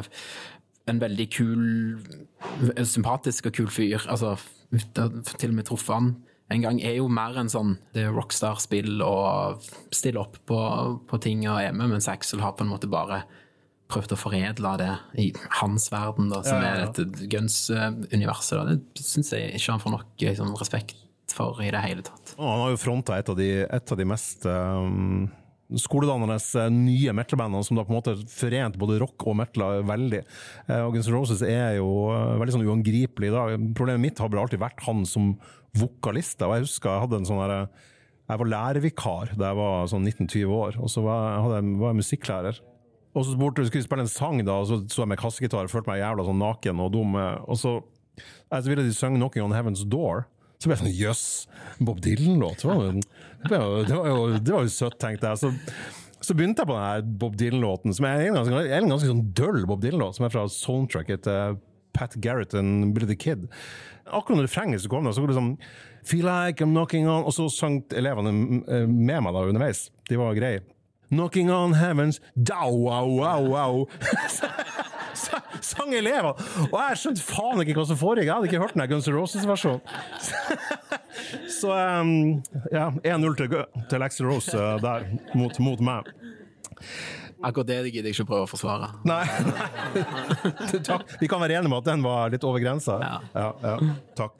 en veldig kul, sympatisk og kul fyr, altså til og med truffet han en gang, er jo mer en sånn det er rockstar-spill og stille opp på, på ting og er med, mens Axl har på en måte bare prøvd å foredle det i hans verden, da, som ja, ja, ja. er dette Guns-universet. Da. Det synes jeg ikke han får nok liksom, respekt for i det hele tatt. Oh, han har jo frontet et av de, et av de mest um, skoledannernes uh, nye metalbandene som da på en måte forent både rock og metal veldig. Uh, og Guns N' Roses er jo uh, veldig sånn uangripelig da. Problemet mitt har alltid vært han som vokalist. Og jeg husker jeg hadde en sånn her, jeg var lærervikar da jeg var sånn nitten til tjue år, og så var jeg, hadde, var jeg musikklærer. Og så spurte jeg, skulle jeg spille en sang da, og så så jeg med kassegitar og følte meg jævla sånn naken og dum. Og så, jeg, så ville de synge Knocking on Heaven's Door. Så ble jeg sånn, jøss, Bob Dylan-låt. Det var jo, det var jo, det var jo, det var jo søtt, tenkte jeg. Så, så begynte jeg på denne Bob Dylan-låten, som er en ganske, en ganske sånn døll Bob Dylan-låt, som er fra soundtracket til Pat Garrett and Billy the Kid. Akkurat når refrenget så kom det, så går det sånn, feel like I'm knocking on, og så sang elevene med meg da underveis. De var greie. Knocking on heavens, dow, wow, wow, wow. Sang elever, og jeg skjønte faen ikke hva som foregikk. Jeg hadde ikke hørt den Guns N' Roses-versjonen. Så um, ja, en null til, til Axl Rose uh, der, mot, mot meg. Akkurat det gidder jeg ikke prøve å forsvare. Nei, takk. Vi kan være enige med at den var litt over grensa. Ja. Ja, ja, takk.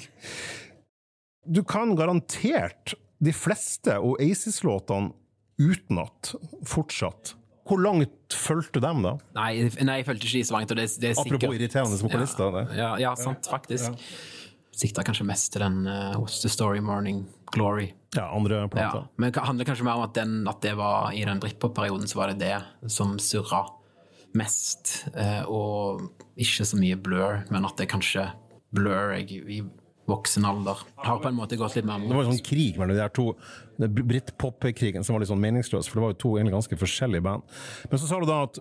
Du kan garantert de fleste Oasis-låtene utenat fortsatt. Hvor langt følte dem da? Nei, nei jeg følte ikke de så langt. Og det, det er Apropos sikkert, irriterende vokalister. Ja, ja, ja, sant, faktisk. Ja. Siktet kanskje mest til den uh, What's the Story Morning Glory. Ja, andre plater. Ja, men det handler kanskje mer om at, den, at det var i den Britpop-perioden så var det det som surra mest. Uh, og ikke så mye Blur, men at det kanskje Blur jeg, i voksen alder har på en måte gått litt mer mot. Det var en sånn krig mellom de her to, Britpop-krigen som var litt sånn meningsløs, for det var jo to egentlig ganske forskjellige band. Men så sa du da at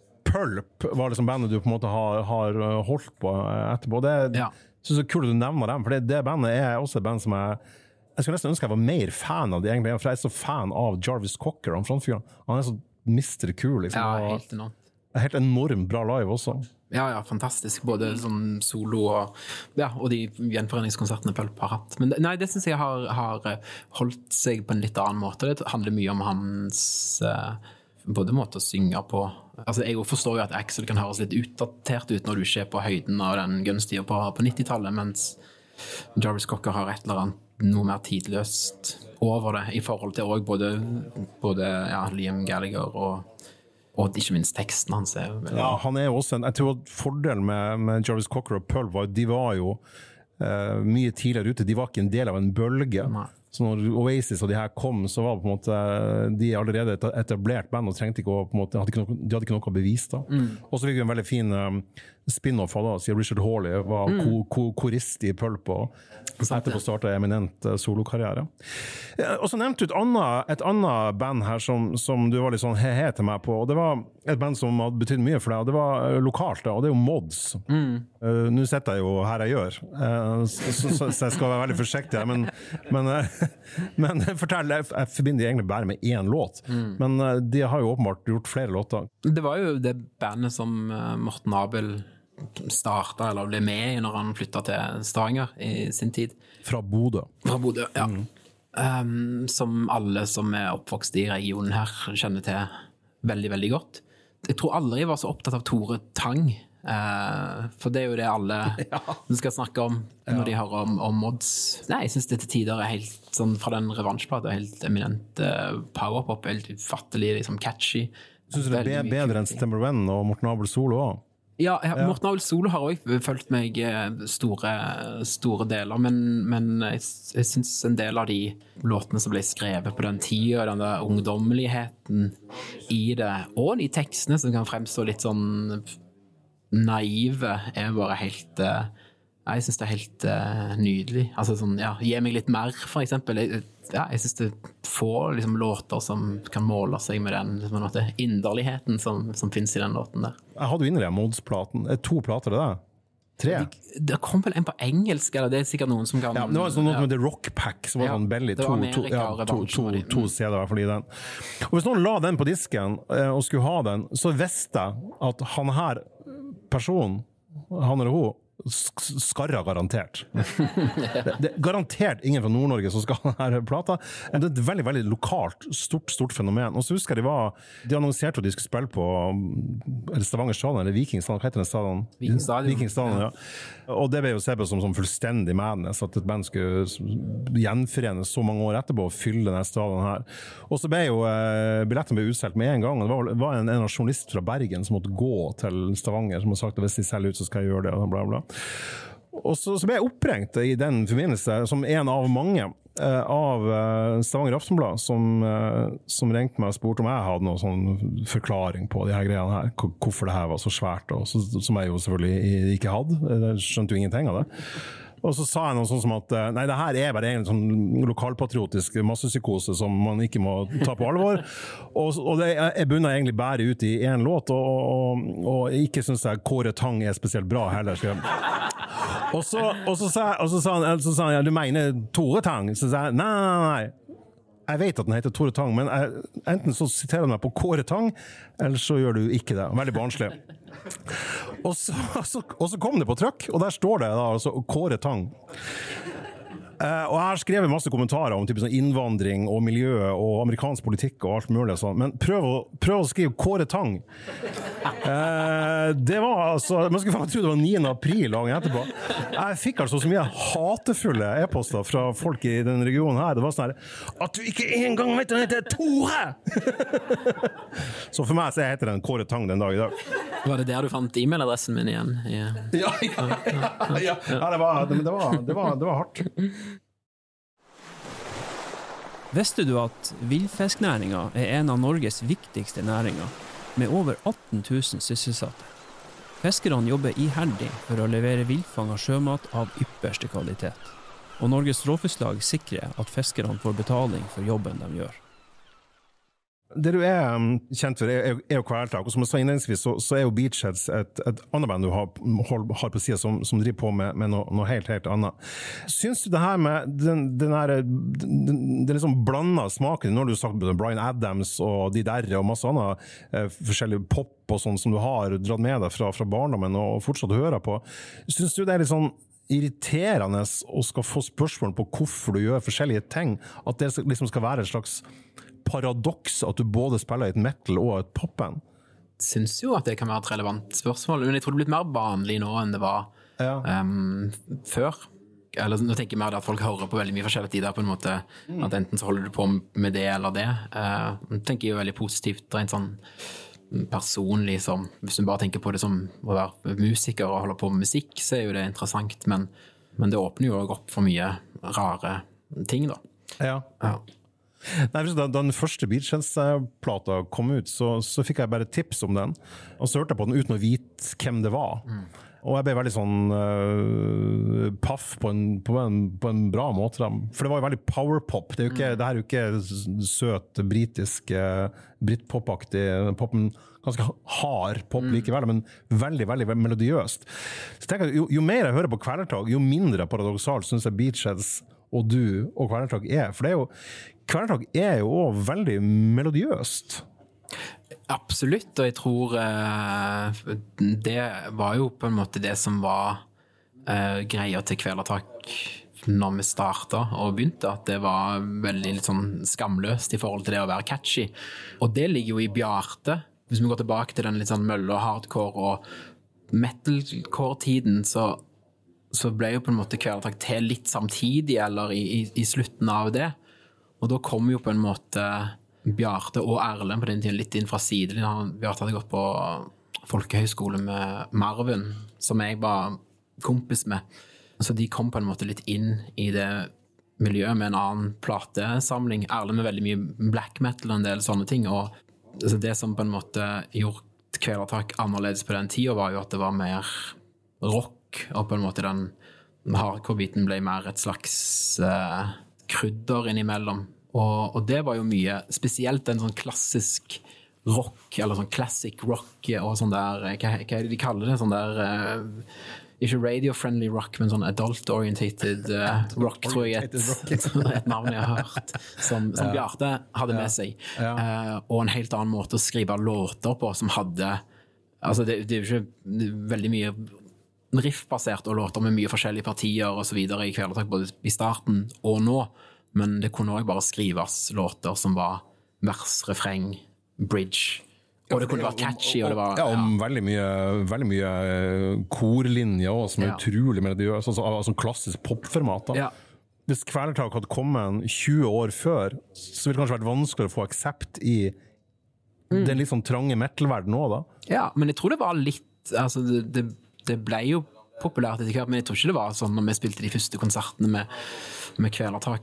Pulp var liksom bandet du på en måte har, har holdt på etterpå. Det er ja. så, så kult at du nevner dem, for det, det bandet er også et band som jeg jeg skulle nesten ønske jeg var mer fan av det egentlig, for jeg er så fan av Jarvis Cocker, han frontfyren. Han er så mister Cool, liksom. Ja, helt enormt. Helt enormt bra live også. Ja, ja, fantastisk. Både sånn solo og, ja, og de gjenforeningskonsertene Pulp har hatt. Men nei, det synes jeg har, har holdt seg på en litt annen måte. Det handler mye om hans uh, både måte å synge på. Altså, jeg forstår jo at Axl kan høres litt utdatert ut når du ikke er på høyden av den gunstige på, på nittitallet, mens Jarvis Cocker har et eller annet noe mer tidløst over det, i forhold til også både, både ja, Liam Gallagher og og ikke minst teksten hans er veldig... Ja, han er jo også en... Jeg tror at fordelen med, med Jarvis Cocker og Pulp var de var jo uh, mye tidligere ute. De var ikke en del av en bølge. Nei. Så når Oasis og de her kom, så var på en måte de allerede et etablert band og trengte ikke å, på en måte, hadde ikke noe, de hadde ikke noe å bevise da. Mm. Og så fikk vi en veldig fin um, spin-off av da, siden Richard Hawley var mm. ko, ko, korist i Pulp og etterpå startet eminent uh, solokarriere. Ja, og så nevnte du et annet, et annet band her som, som du var litt sånn he-he til meg på, og det var et band som hadde betydd mye for deg, og det var uh, lokalt da, og det er jo Mods. Mm. Uh, nå setter jeg jo her jeg gjør, uh, så, så, så, så jeg skal være veldig forsiktig, men, men, uh, men fortell, jeg, jeg forbinder de egentlig bare med én låt, mm. men uh, de har jo åpenbart gjort flere låter. Det var jo det bandet som uh, Morten Abel startet, eller ble med i når han flyttet til Stavanger i sin tid. Fra Bodø. Fra Bodø, ja. Mm. Um, som alle som er oppvokst i regionen her kjenner til veldig, veldig godt. Jeg tror aldri jeg var så opptatt av Tore Tang, uh, for det er jo det alle ja. skal snakke om når ja. de hører om, om mods. Nei, jeg synes det til tider er helt sånn, fra den revansjplaten, helt eminent uh, powerpop, helt ufattelig, liksom catchy. Synes du det er bedre enn September When og Morten Abel Solo også? Ja, ja, Morten Abel Solo har også følt meg store, store deler, men, men jeg, jeg synes en del av de låtene som ble skrevet på den tiden, den der ungdommeligheten i det, og de tekstene som kan fremstå litt sånn naive, er bare helt... Jeg synes det er helt uh, nydelig. Altså sånn, ja, gi meg litt mer, for eksempel. Jeg, ja, jeg synes det får liksom, låter som kan måle seg med den liksom, måte, inderligheten som, som finnes i den låten der. Jeg hadde jo inne i Mods-platen. To plater det der? Tre? Det, det kom vel en på engelsk, eller det er sikkert noen som kan... Ja, det var sånn noe ja. med The Rock Pack, som var ja, sånn bellig. To, to, ja, to, to, to C D i hvert fall i den. Og hvis noen la den på disken og skulle ha den, så visste jeg at han her personen, han eller hun, skarra garantert. Det, det er garantert ingen fra Nord-Norge som skal ha denne plata. Det er et veldig, veldig lokalt, stort, stort fenomen. Og så husker jeg de var, de annonserte at de skulle spille på eller Stavanger Stadion, eller Vikingstadion, hva heter den stadion? Vikingstadion. Vikingstadion, ja. Og det ble jo sett på som, som fullstendig madness, at et band skulle gjenforenes så mange år etterpå og fylle denne stadion her. Og så ble jo eh, billetten ble utselt med en gang. Det var, var en, en journalist fra Bergen som måtte gå til Stavanger, som har sagt at hvis de selger ut, så skal jeg gjøre det, og bla bla. Og så, så ble jeg opprengt i den forbindelse som en av mange eh, av eh, Stavanger Aftenblad som, eh, som ringte meg og spurte om jeg hadde noen sånn forklaring på de her greiene her, hvorfor det her var så svært, og så, som jeg jo selvfølgelig ikke hadde. Jeg skjønte jo ingenting av det. Og så sa jeg noe sånn som at nei, det her er bare en sånn lokalpatriotisk massepsykose som man ikke må ta på alvor. Og, og det er bunnet egentlig bare ut i en låt, og, og, og ikke synes jeg Kåre Tang er spesielt bra heller. Og så, og så sa han, så sa han, så sa han ja, du mener Tore Tang? Så sa jeg, nei, nei, nei. Jeg vet at den heter Tore Tang, men jeg, enten så siterer han meg på Kåre Tang, eller så gjør du ikke det. Veldig barnslig. Og så, så, og så kom det på trykk, og der står det da, altså, Kåre Tang. Uh, og jeg har skrevet masse kommentarer om typ, sånn innvandring og miljø og amerikansk politikk og alt mulig sånn, men prøv å, prøv å skrive Kåre Tang. Uh, det var altså, man skulle faktisk tro det var niende april dagen etterpå. Jeg fikk altså så mye hatefulle e-poster fra folk i den regionen her. Det var sånn her, at du ikke engang vet at det heter Tore! Så for meg så heter den Kåre Tang den dag i dag. Var det der du fant e-mailadressen min igjen? Yeah. Ja, ja, ja, ja. ja det, var, det, var, det, var, det var hardt. Visste du at villfisknæringen er en av Norges viktigste næringer, med over atten tusen sysselsatte? Fiskerne jobber iherdig for å levere villfanget sjømat av ypperste kvalitet, og Norges Råfisklag sikrer at fiskerne får betaling for jobben de gjør. Det du er kjent for er, er jo Kvelertak, og som jeg sa innledningsvis, så, så er jo Beachheads et, et annet band du har, har på siden som, som driver på med, med noe, noe helt, helt annet. Syns du det her med den, den her, den, den liksom blandet smaken, når du har sagt Bryan Adams og de der, og masse annet eh, forskjellige pop og sånn som du har dratt med deg fra, fra barndommen og fortsatt hører på, syns du det er litt sånn irriterende å skal få spørsmål på hvorfor du gjør forskjellige ting, at det liksom skal være et slags paradoks at du både spiller et metal og et popband? Syns jo at det kan være et relevant spørsmål, men jeg tror det er blitt mer vanlig nå enn det var ja. um, før. Eller nå tenker jeg mer at folk hører på veldig mye forskjellige tider på en måte, mm. at enten så holder du på med det eller det. Uh, jeg tenker jo veldig positivt rent sånn personlig, som, hvis du bare tenker på det som å være musiker og holde på med musikk, så er jo det interessant, men, men det åpner jo opp for mye rare ting da. Ja. Ja. Nei, da, da den første Beachheads-plata kom ut, så, så fikk jeg bare tips om den, og så hørte jeg på den uten å vite hvem det var. Mm. Og jeg ble veldig sånn uh, paff på en, på, en, på en bra måte. For det var jo veldig powerpop. Det, er jo ikke, mm. det her er jo ikke søt, britisk, uh, britpop-aktig pop, ganske hard pop mm. likevel, men veldig, veldig, veldig melodiøst. Så tenker jeg, jo, jo mer jeg hører på Kvelertak, jo mindre paradoksalt synes jeg Beachheads og du og Kvelertak er. For det er jo Kvelertak er jo også veldig melodiøst. Absolutt, og jeg tror eh, det var jo på en måte det som var eh, greia til Kvelertak når vi startet og begynte, at det var veldig litt sånn skamløst i forhold til det å være catchy. Og det ligger jo i Bjarte. Hvis vi går tilbake til den litt sånn mølle og hardcore og metalcore-tiden, så, så ble jo på en måte Kvelertak til litt samtidig, eller i, i, i slutten av det. Og da kom jo på en måte Bjarte og Erlend på den tiden litt inn fra sidelinjen. Bjarte hadde gått på folkehøyskole med Marvin, som jeg var kompis med. Så de kom på en måte litt inn i det miljøet med en annen platesamling. Erlend med veldig mye black metal og en del sånne ting. Og altså det som på en måte gjort Kvelertak annerledes på den tiden var jo at det var mer rock, og på en måte den hardcore-biten ble mer et slags uh, krydder innimellom. Og, og det var jo mye, spesielt en sånn klassisk rock, eller sånn classic rock, og sånn der, hva, hva er det de kaller det? Sånn der... Uh, ikke radio-friendly rock, men sånn adult-orientated uh, rock, tror jeg et, et navn jeg har hørt, som, som ja. Bjarte hadde med seg. Ja. Uh, og en helt annen måte å skrive låter på, som hadde, altså det, det er jo ikke veldig mye riff-basert og låter med mye forskjellige partier og så videre i Kvelertak, både i starten og nå, men det kunne også bare skrives låter som var vers, refreng, bridge, og det kunne vært catchy, og det var... Ja, og ja. veldig mye, veldig mye korlinjer også, som er ja. utrolig melodiøse, altså, altså klassisk popformat. Ja. Hvis Kvelertak hadde kommet tjue år før, så ville det kanskje vært vanskeligere å få aksept i mm. den litt sånn trange metal-verden også, da. Ja, men jeg tror det var litt... Altså, det, det, det ble jo populært etter hvert, men jeg tror ikke det var sånn når vi spilte de første konsertene med, med Kvelertak.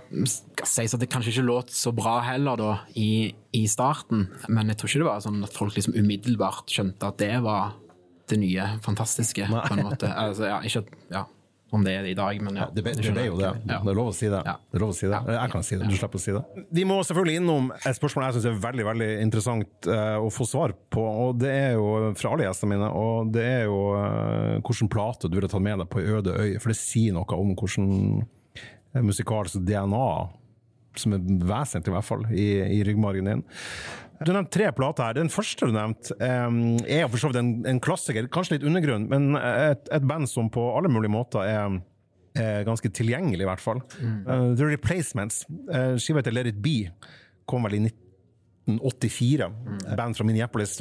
Skal sies at det kanskje ikke låt så bra heller da i, i starten, men jeg tror ikke det var sånn at folk liksom umiddelbart skjønte at det var det nye fantastiske Nei. På en måte, altså, ja, ikke ja, om det er det i dag, men ja, ja det, det, det er jo det, ja. Det er lov å si det, ja. Det er lov å si det. Jeg kan si det, du slipper å si det. Vi må selvfølgelig innom et spørsmål jeg synes er veldig, veldig interessant uh, å få svar på, og det er jo fra alle gjestene mine, og det er jo uh, hvordan plate du ville tatt med deg på øde øye, for det sier noe om hvordan musikalsk D N A, som er vesentlig i hvert fall, i, i ryggmargen din. Du nevnte tre plater her. Den første du nevnte um, er for så vidt en, en klassiker, kanskje litt undergrunn, men et, et band som på alle mulige måter er, er ganske tilgjengelig i hvert fall. Mm. Uh, The Replacements, uh, skiva heter Let It Be, kom vel i nitten åttifire. Mm. Band fra Minneapolis,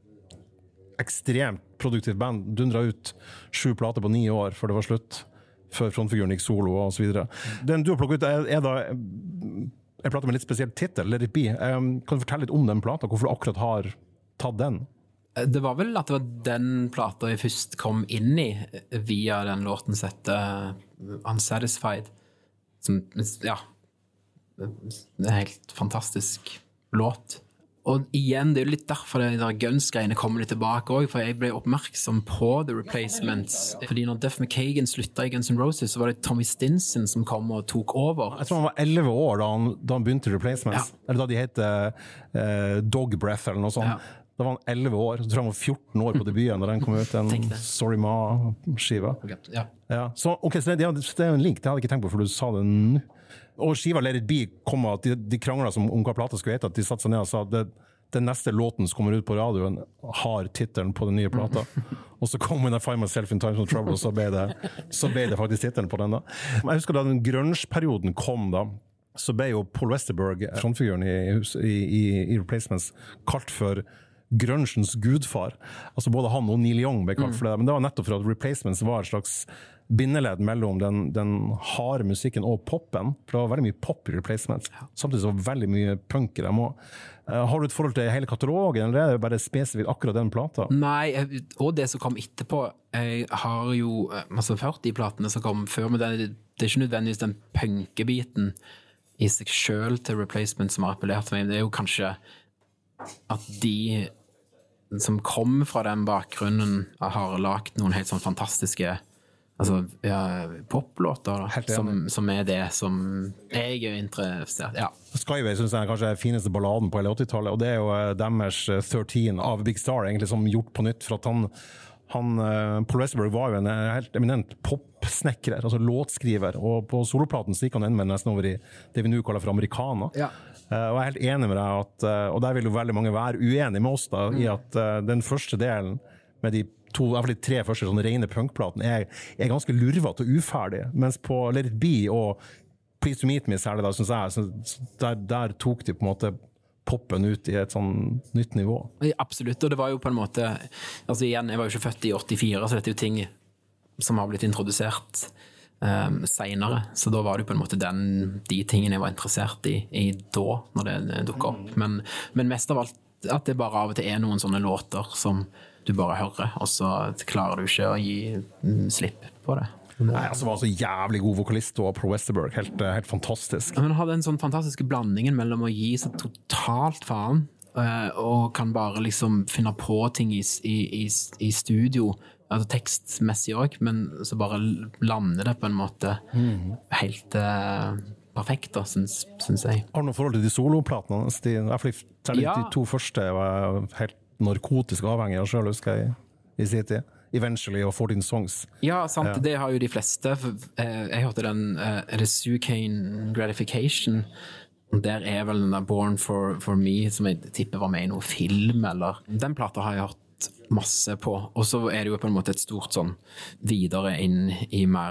ekstremt produktivt band, dundret ut sju plater på ni år før det var slutt. Før frontfiguren gikk solo og så videre. Den du har plukket ut er, er da jeg prater med en litt spesiell titel, Let It Be. Um, kan du fortelle litt om den plata, hvorfor du akkurat har tatt den? Det var vel at det var den plata jeg først kom inn i via den låten som heter Unsatisfied. Som, ja, det er en helt fantastisk låt. Og igjen, det er jo litt derfor de der Guns-greiene kommer litt tilbake også, for jeg ble oppmerksom på The Replacements. Fordi når Duff McKagan sluttet i Guns N' Roses, så var det Tommy Stinson som kom og tok over. Jeg tror han var elleve år da han, da han begynte Replacements. Ja. Eller da de heter uh, Dog Breath eller noe sånt. Ja. Da var han elleve år, så tror jeg han var fjorten år på debuten da den kom ut, en Sorry Ma-skiva. Ja. Ja. Så, okay, så det, det er en link, det hadde jeg ikke tenkt på, for du sa det nå. Og skiva Let It Be kom av at de, de kranglet som om hva plata skulle hete, at de satt seg ned og sa at det, den neste låten som kommer ut på radioen har titelen på den nye plata. Og så kom When I Find Myself in Times of Trouble, og så ble det, så ble det faktisk titelen på den da. Jeg husker da den grunge-perioden kom da, så ble jo Paul Westerberg, frontfiguren i, i, i, i Replacements, kalt for grungens gudfar. Altså både han og Neil Young ble kalt for det, men det var nettopp for at Replacements var et slags bindeledd mellom den, den harde musikken og poppen, for det var veldig mye pop i Replacements, samtidig så var veldig mye punk i dem også. Uh, har du et forhold til hele katalogen, eller er det bare spesifikt akkurat den plata? Nei, og det som kom etterpå, jeg har jo altså, hørt de platene som kom før, men det, det er ikke nødvendigvis den punkebiten i seg selv til Replacements som har appellert til meg. Det er jo kanskje at de som kom fra den bakgrunnen har lagt noen helt sånn fantastiske altså, ja, poplåter som, som er det som jeg er interessert ja. Skyway synes jeg er kanskje den fineste balladen på hele åttitallet, og det er jo deres thirteen av Big Star egentlig som gjort på nytt, for at han, han Paul Westerberg var jo en helt eminent popsnekrer, altså låtskriver, og på soloplaten så gikk han inn med nesten over i det vi nå kaller for americana. Ja. Uh, og jeg er helt enig med deg at, uh, og der vil jo veldig mange være uenige med oss da, mm. i at uh, den første delen med de to, i hvert fall de tre første sånne rene punkplatene er, er ganske lurvete og uferdig, mens på Let It Be og Please To Meet Me særlig da, synes jeg, så der, der tok de på en måte poppen ut i et sånn nytt nivå. Absolutt, og det var jo på en måte, altså igjen, jeg var jo ikke født i åttifire, så dette er jo ting som har blitt introdusert um, senere, så da var det jo på en måte den, de tingene jeg var interessert i, i da, når det dukket opp. Men, men mest av alt, at det bare av og til er noen sånne låter som du bare hører, og så klarer du ikke å gi slipp på det. Nei, altså var så jævlig god vokalist og Pro Westerberg, helt, helt fantastisk. Han hadde en sånn fantastisk blandingen mellom å gi seg totalt faen, og kan bare liksom finne på ting i, i, i studio, altså tekstmessig også, men så bare lander det på en måte helt uh, perfekt da, synes, synes jeg. Har du noe forhold til de soloplatene? De, I hvert fall de, de to første var helt narkotisk avhengig av selv, husker jeg, i sin tid. Eventually og fourteen Songs. Ja, sant, ja. Det har jo de fleste. Jeg hørte den, er det Suicane Gratification? Der er vel den der Born for, for Me, som jeg tipper var med i noen film, eller den plata har jeg hørt masse på, og så er det jo på en måte et stort sånn videre inn i mer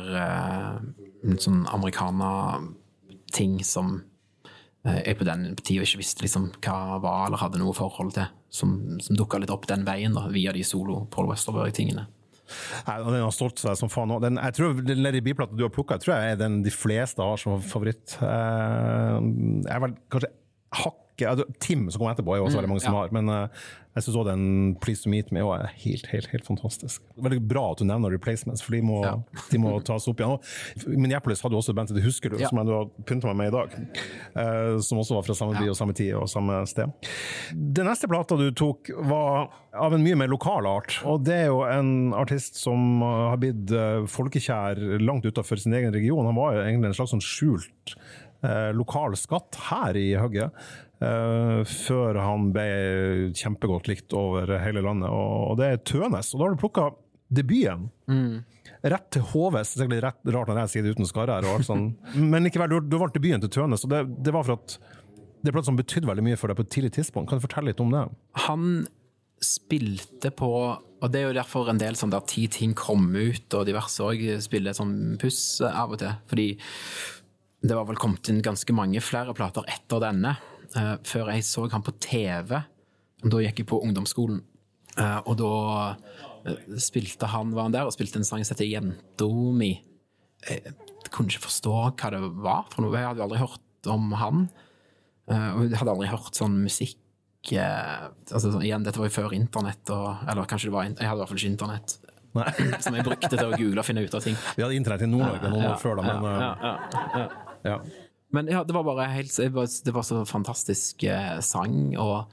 uh, sånn amerikaner-ting som uh, jeg på den tiden ikke visste liksom hva var, eller hadde noe forhold til, som, som dukket litt opp den veien da, via de solo Paul Westerberg-tingene. Nei, den har stått seg som faen. Den, jeg tror den Let It Be-plata du har plukket, jeg tror jeg er den de fleste har som favoritt. Uh, jeg er vel kanskje hakk Tim som kom etterpå er også veldig mange som ja. har, men uh, jeg synes også den Please To Meet Me er helt, helt, helt fantastisk. Veldig bra at du nevner Replacements, for de må, ja. de må tas opp igjen. Minneapolis hadde også bandet, det husker du, ja. som du har pyntet meg med i dag, uh, som også var fra samme by og samme tid og samme sted. Den neste plata du tok var av en mye mer lokal art, og det er jo en artist som har blitt uh, folkekjær langt utenfor sin egen region. Han var jo egentlig en slags sånn skjult uh, lokal skatt her i Høgge, Uh, før han ble kjempegodt likt over hele landet, og, og det er Tønes, og da har du plukket debuten mm. rett til H Vs, det er litt rett, rart når jeg sier det uten skarre her og alt sånn. Men likevel, du, du valgte debuten til Tønes, og det, det var for at det ble som betydde veldig mye for deg på et tidlig tidspunkt. Kan du fortelle litt om det? Han spilte på, og det er jo derfor en del sånn der ti ting kom ut, og diverse også spiller sånn puss av og til, fordi det var vel kommet inn ganske mange flere plater etter denne, Uh, før jeg så han på T V. Da gikk jeg på ungdomsskolen, uh, og da uh, spilte han, var han der og spilte en sang som heter Jento Mi. Jeg kunne ikke forstå hva det var for noe. Jeg hadde jo aldri hørt om han, uh, og jeg hadde aldri hørt sånn musikk uh, altså, så, igjen, dette var jo før internett og, eller kanskje det var, jeg hadde i hvert fall ikke internett Nei. som jeg brukte til å google og finne ut av ting. Vi hadde internett i Nord-Norge noen år før da, men ja, ja, ja, ja. ja. Men ja, det var bare helt, det var så fantastisk eh, sang og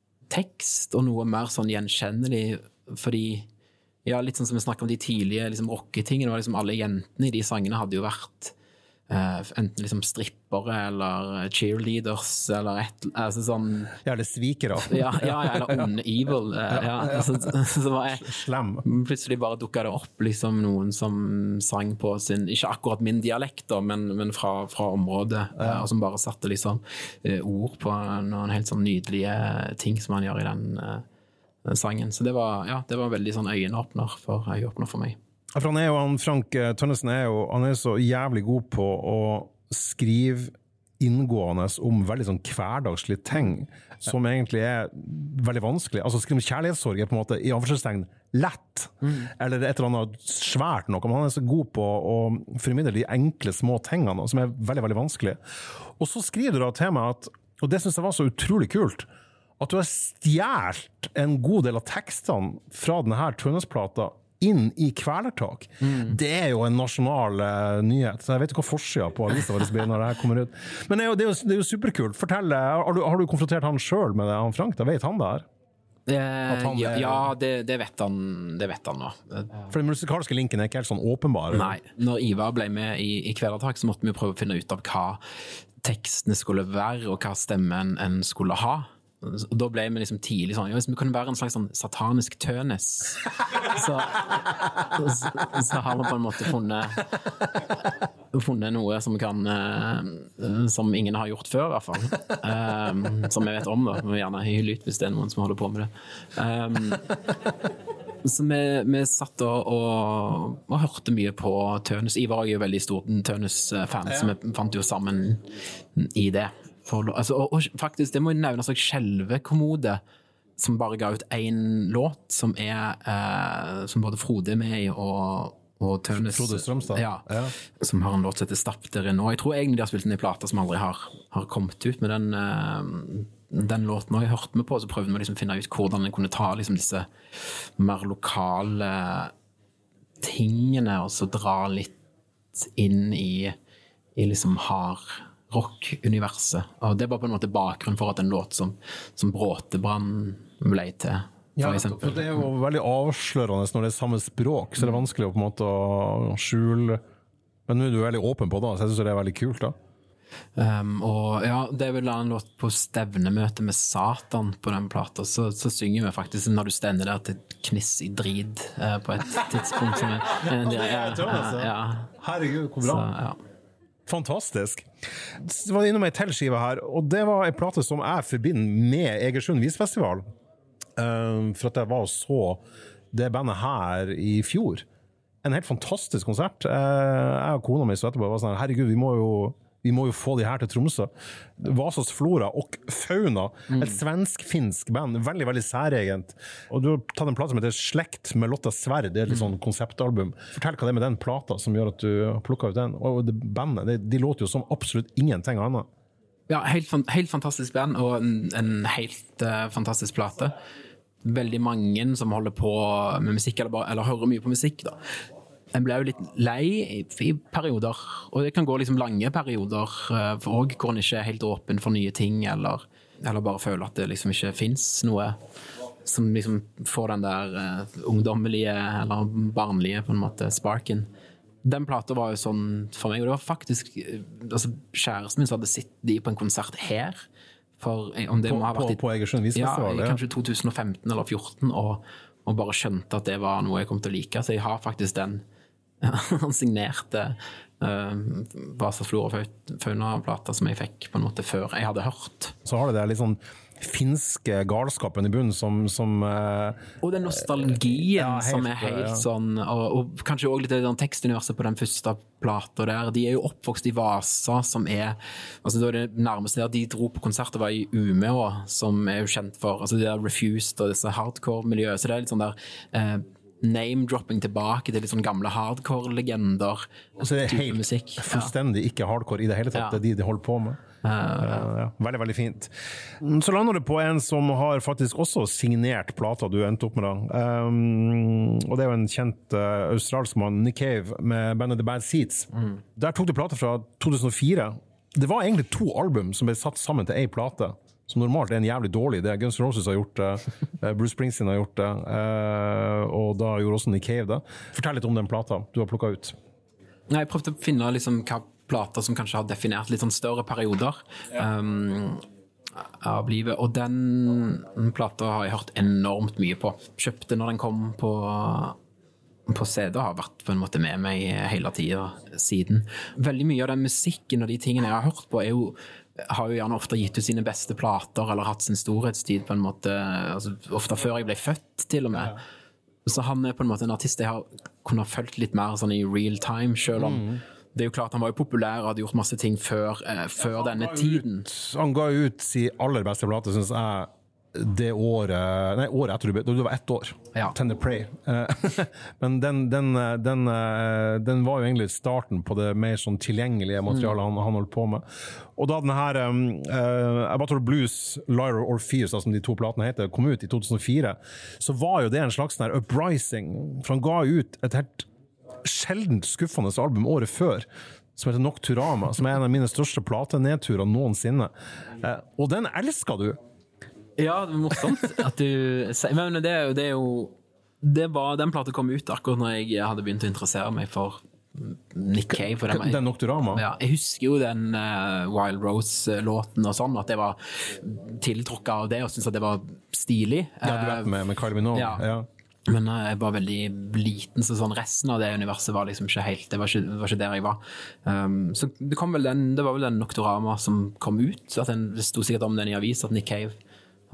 tekst og noe mer sånn gjenkjennelig, fordi ja, litt sånn som vi snakket om de tidlige liksom, rocketingene, var liksom alle jentene i de sangene hadde jo vært eh, enten liksom strippere eller cheerleaders eller et, altså sånn ja, eller svikere ja, ja, eller onde evil eh, ja, så, så var jeg slem plutselig bare dukket det opp liksom noen som sang på sin, ikke akkurat min dialekt da, men, men fra, fra området ja. eh, og som bare satte liksom eh, ord på noen helt sånn nydelige ting som han gjør i den, eh, den sangen, så det var, ja, det var veldig sånn øyenåpner for, øyeåpner for meg. For han er jo, han, Frank Tønnesen er jo, han er så jævlig god på å skrive inngående om veldig sånn hverdagslige ting, som egentlig er veldig vanskelig. Altså skrive om kjærlighetssorg er på en måte i anførselstegn lett, mm. eller et eller annet svært noe, men han er så god på å formidle de enkle små tingene, som er veldig, veldig vanskelig. Og så skriver du da til meg at, og det synes jeg var så utrolig kult, at du har stjert en god del av tekstene fra denne her Tønnesplata inn i Kvelertak. Mm. Det er jo en nasjonal uh, nyhet, så jeg vet ikke hva forsida på avisa vår blir når det her kommer ut. Men det er jo, det er jo, det er jo superkult. Fortell, har du, har du konfrontert han selv med det, han Frank? Da vet han det her? Eh, han ja, er, ja det, det, vet han, det vet han nå. For den musikalske linken er ikke helt sånn åpenbar. Nei, når Ivar ble med i, i Kvelertak, så måtte vi prøve å finne ut av hva tekstene skulle være, og hva stemmen en skulle ha. Og da ble vi liksom tidlig sånn, ja, hvis vi kunne være en slags sånn satanisk Tønes, så, så, så har vi på en måte funnet, funnet noe som kan, uh, som ingen har gjort før i hvert fall, um, som jeg vet om da, vi må gjerne hylle ut hvis det er noen som holder på med det. Um, Så vi, vi satt og, og, og hørte mye på Tønes. Ivar er jo veldig stor Tønes-fan, ja. Så vi fant jo sammen i det. For, altså, og, og faktisk, det må jo nevnes at Skjelve-kommode, som bare ga ut en låt, som er eh, som både Frode er med i, og og Tønes, Frode Strømstad ja, ja. Som har en låt som heter Stapp der inne, og jeg tror egentlig de har spilt den i plata som aldri har, har kommet ut, med den, uh, den låten jeg hørte med på, så prøvde vi liksom å finne ut hvordan jeg kunne ta liksom disse mer lokale tingene og så dra litt inn i, i liksom hard rock-universet, og det var på en måte bakgrunn for at en låt som, som Bråtebrann ble til. Ja, for det er jo veldig avslørende når det er samme språk, så det er vanskelig å på en måte skjule, men nå er du veldig åpen på det, så jeg synes det er veldig kult da. Um, og ja, det er vel en låt på stevnemøte med Satan på den plata, så, så synger vi faktisk når du stender der til kniss i drid uh, på et tidspunkt som er, en, ja, ja, ja. Herregud, hvor bra. Så, ja. Fantastisk. Så var det innom en telskive her, og det var en plate som jeg forbinder med Egersund Visfestival. Um, for at jeg var og så det bandet her i fjor. En helt fantastisk konsert. Uh, jeg og kona mi så etterpå var sånn, herregud, vi må jo, vi må jo få de her til Tromsø. Vasas Flora og Fauna, mm. et svensk-finsk band, veldig, veldig særegent. Og du har tatt en plate som heter Slekt med Lotta Sverd, det er et mm. sånn konseptalbum. Fortell hva det er med den plata som gjør at du har plukket ut den. Og det bandet, det, de låter jo som absolutt ingenting annet. Ja, helt, helt fantastisk band, og en, en helt uh, fantastisk plate. Veldig mange som holder på med musikk, eller, bare, eller hører mye på musikk da. En ble jo litt lei i, i perioder, og det kan gå liksom lange perioder uh, for også, hvor en ikke er helt åpen for nye ting, eller, eller bare føler at det liksom ikke finnes noe som liksom får den der uh, ungdommelige eller barnlige på en måte sparken. Den plata var jo sånn for meg, og det var faktisk altså, kjæresten min som hadde sittet i på en konsert her, for om det på, må ha vært på, på Egersund Visfestival, ja, kanskje tjue femten eller fjorten, og, og bare skjønte at det var noe jeg kom til å like, så jeg har faktisk den han signerte uh, Vasas Flora Fauna-plata som jeg fikk på en måte før jeg hadde hørt. Så har det der litt sånn finske galskapen i bunnen som, som uh, og den nostalgien ja, helt, som er helt ja. Sånn og, og kanskje også litt det den tekstuniverset på den første plata der, de er jo oppvokst i Vasa som er, altså det, det nærmeste der de dro på konserter var i Umeå som er jo kjent for, altså det der Refused og disse hardcore miljøet, så det er litt sånn der uh, name-dropping tilbake til litt sånn gamle hardcore-legender. Og så er det helt musikk. Fullstendig ja. Ikke hardcore i det hele tatt, ja. Det er de de holder på med. Uh, uh, ja. Veldig, veldig fint. Så lander du på en som har faktisk også signert plata du endte opp med da. Um, og det er jo en kjent uh, australsk mann, Nick Cave, med bandet The Bad Seeds. Mm. Der tok du plata fra to tusen og fire. Det var egentlig to album som ble satt sammen til en plate. Som normalt er en jævlig dårlig idé. Guns N' Roses har gjort det, Bruce Springsteen har gjort det, og da gjorde også Nick Cave det. Fortell litt om den plata du har plukket ut. Nei, jeg prøvde å finne liksom hva plater som kanskje har definert litt sånn større perioder ja. um, av livet, og den, den plata har jeg hørt enormt mye på. Kjøpte når den kom på, på C D, har vært på en måte med meg hele tiden siden. Veldig mye av den musikken og de tingene jeg har hørt på er jo har jo gjerne ofte gitt ut sine beste plater eller hatt sin storhetstid på en måte, altså, ofte før jeg ble født til og med. Ja. Så han er på en måte en artist jeg har kunnet følt litt mer sånn i real time, selv om mm. det er jo klart han var jo populær og hadde gjort masse ting før, eh, før denne tiden. Ut, han ga ut sin aller beste plate, synes jeg, det året, nei, året etter du, du var ett år, ja. Tender Prey. Men den, den, den, den var jo egentlig starten på det mer sånn tilgjengelige materialet mm. han, han holdt på med. Og da den her um, uh, Abattoir Blues, Lyra Orpheus, som de to platene heter, kom ut i to tusen og fire, så var jo det en slags der uprising, for han ga ut et helt sjeldent skuffende album året før, som heter Nocturama, som er en av mine største platenedturer noensinne. Uh, og den elsker du! Ja, det er morsomt at du men det, det er jo det var, den plata kom ut akkurat når jeg hadde begynt å interessere meg for Nick Cave for den, den Nocturama? Ja, jeg husker jo den uh, Wild Rose-låten og sånn, at jeg var tiltrukket av det og syntes at det var stilig. Ja, du vet med, med Kylie Minogue. Ja. Ja. Men uh, jeg var veldig liten, så sånn resten av det universet var liksom ikke helt, det var ikke, det var ikke der jeg var. Um, så det kom vel den, det var vel den Nocturama som kom ut, at den, det stod sikkert om den i avis, at Nick Cave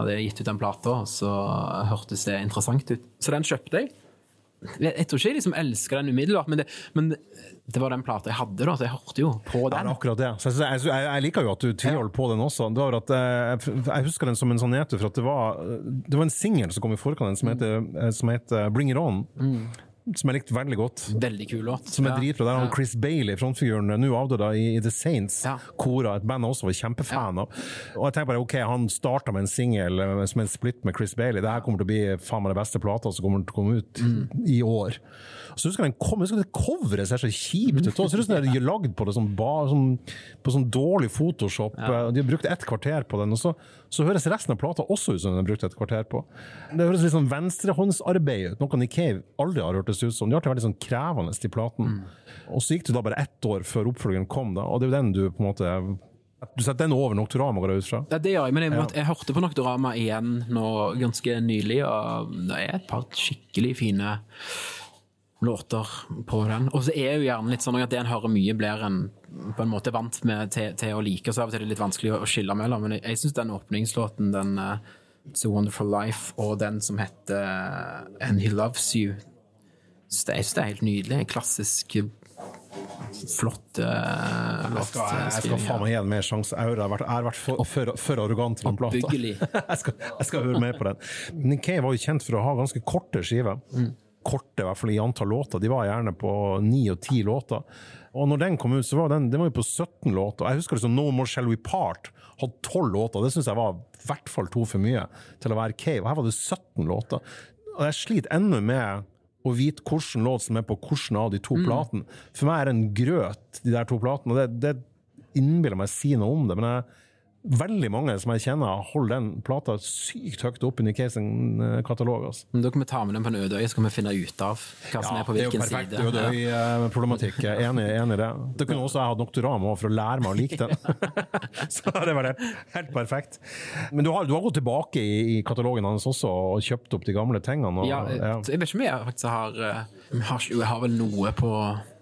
hadde jeg gitt ut den plata, og så hørtes det interessant ut. Så den kjøpte jeg. Jeg, jeg tror ikke jeg liksom elsker den umiddelbart, men det, men det var den plata jeg hadde da, så jeg hørte jo på den. Ja, akkurat det. Så jeg, jeg, jeg liker jo at du tviholder på den også. Det var at, jeg, jeg husker den som en sånn nedtur, for at det var, det var en single som kom i forkant, som heter, som heter Bring It On. Mm. Som jeg likte veldig godt. Veldig kul låt. Som er dritbra. Der har ja. Chris Bailey, frontfiguren, nå avdød i, i The Saints, ja. Kora, et band jeg også var kjempefan ja. av. Og jeg tenker bare, ok, han startet med en single som en split med Chris Bailey. Det her kommer til å bli faen meg det beste plata som kommer til å komme ut mm. i år. Så husker jeg den husker det coveret ser så kjipt ut. Så husker jeg de har lagd på det som, som, på sånn dårlig Photoshop. Ja. De har brukt ett kvarter på den, og så, så høres resten av plata også ut som de har brukt ett kvarter på. Det høres litt sånn venstrehåndsarbeid ut, noe Nick Cave aldri har hørt det ut som. De har alltid vært sånn krevende til platen. Mm. Og så gikk det da bare ett år før oppfølgeren kom da, og det er jo den du på en måte... Du setter den over Nocturama går det ut fra? Ja, det gjør jeg, men jeg, måtte, jeg hørte på Nocturama igjen nå ganske nylig, og det er et par skikkelig fine låter på den. Og så er jo gjerne litt sånn at det en hører mye blir en på en måte vant med til, til å like, så av og til er det litt vanskelig å skille mellom, men jeg, jeg synes den åpningslåten, den uh, It's a Wonderful Life, og den som heter uh, And He Loves You, så det, jeg synes det er helt nydelig, en klassisk flott uh, låt. Jeg skal, jeg skal faen meg gi en mer sjanse. Jeg har vært, jeg har vært for, for, for arrogant til den plata. jeg, skal, jeg skal høre mer på den. Nick Cave var jo kjent for å ha ganske korte skiver. Mm. Korte, i hvert fall i antall låter. De var gjerne på ni og ti låter. Og når den kom ut, så var den, den var jo på sytten låter. Jeg husker liksom No More Shall We Part hadde tolv låter. Det synes jeg var i hvert fall to for mye til å være Cave. Og her var det sytten låter. Og jeg sliter enda med å vite hvilken låt som er på hvilken av de to mm. platen. For meg er det en grøt, de der to platene, og det, det innbiller meg å si noe om det, men jeg veldig mange som jeg kjenner holder den plata sykt høyt opp i Nick Cave-katalog. Altså. Men da kan vi ta med den på en øde øy, så kan vi finne ut av hva som ja, er på hvilken side. Ja, det er jo perfekt øde øy-problematikk. Jeg er enig, enig i det. Det kunne også jeg ha Nocturama for å lære meg å like den. Så det var helt, helt perfekt. Men du har, du har gått tilbake i, i katalogen hans også og kjøpt opp de gamle tingene. Og, ja, jeg, jeg vet ikke om jeg faktisk har, jeg har, jeg har vel noe på...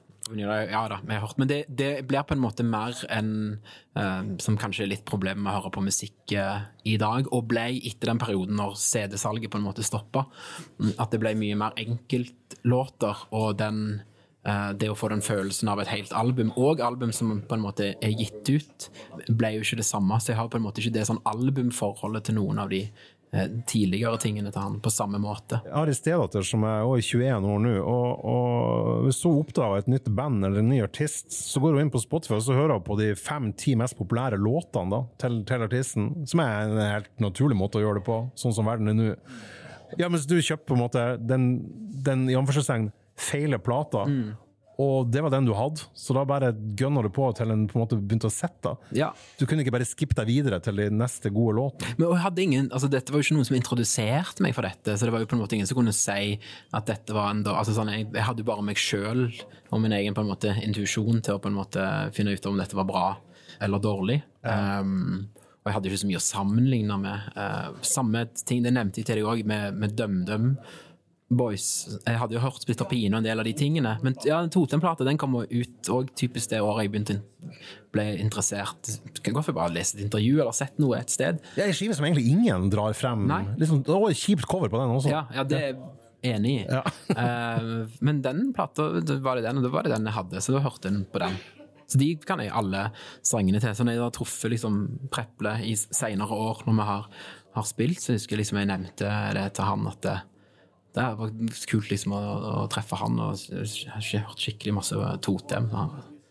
Ja da, vi har hørt, men det, det blir på en måte mer enn uh, som kanskje er litt problem med å høre på musikk uh, i dag, og ble etter den perioden når C D-salget på en måte stoppet, at det ble mye mer enkeltlåter, og den, uh, det å få den følelsen av et helt album, og album som på en måte er gitt ut, ble jo ikke det samme, så jeg har på en måte ikke det sånn albumforholdet til noen av de tidligere tingene til han på samme måte. Jeg har en stedatter som er også tjueen år nå, og, og hvis hun oppdager et nytt band eller en ny artist, så går hun inn på Spotify og så hører hun på de fem-ti mest populære låtene da, til, til artisten, som er en helt naturlig måte å gjøre det på, sånn som verden er nå. Ja, mens du kjøper på en måte den, den i anførselstegn feile plata, mm. og det var den du hadde, så da bare gønner du på til en på en måte begynte å sette. Ja. Du kunne ikke bare skippe deg videre til de neste gode låtene. Men jeg hadde ingen, altså dette var jo ikke noen som introduserte meg for dette, så det var jo på en måte ingen som kunne si at dette var en, altså sånn, jeg, jeg hadde jo bare meg selv og min egen på en måte intuisjon til å på en måte finne ut om dette var bra eller dårlig. Ja. Um, og jeg hadde ikke så mye å sammenligne med. Uh, samme ting, det nevnte jeg til deg også, med, med Dum-Dum Boys. Jeg hadde jo hørt Splitter Pine og en del av de tingene, men ja, den Totem-plata, den kom ut og typisk det året jeg begynte ble interessert. Jeg kan godt bare lese et intervju eller sett noe et sted. Det er en skive som egentlig ingen drar frem. Liksom, det var et kjipt cover på den også. Ja, ja det er jeg enig i. Ja. uh, men den plata, da var det den, og da var det den jeg hadde, så da hørte jeg på den. Så de kan jeg alle strengene til. Så når jeg har truffet liksom, Preple i senere år, når vi har, har spilt, så husker jeg liksom jeg nevnte det til han at det Det var kult liksom å, å treffe han, og jeg har ikke hørt skikkelig masse Totem. Hva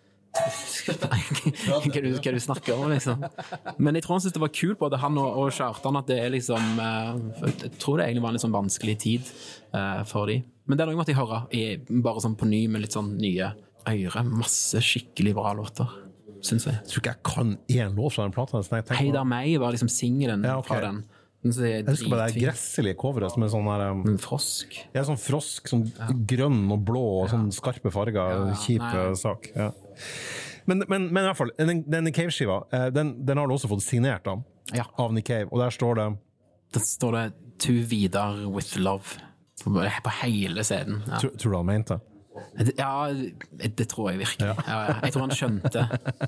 du, hva du snakker om, liksom. Men jeg tror han synes det var kult både han og, og Kjartan, at det er liksom, jeg tror det egentlig var en litt sånn vanskelig tid uh, for de. Men det er noe måtte jeg høre, i, bare sånn på ny, med litt sånn nye øyre, masse skikkelig bra låter, synes jeg. Jeg tror ikke jeg kan en låt fra den platen. Hei der meg var liksom singelen ja, okay. fra den. Jeg husker bare det gresselige coveret som er sånn her um, en frosk ja, sånn frosk, sånn ja. grønn og blå og sånn skarpe farger ja, kjip nei. sak ja. men, men, men i hvert fall den, den Nick Cave-skiva den, den har du også fått signert da, ja. av Nick Cave, og der står det der står det To Vidar With Love på, på hele scenen ja. tror, tror du han mente? Ja, det tror jeg virkelig. Ja. Ja, jeg tror han skjønte.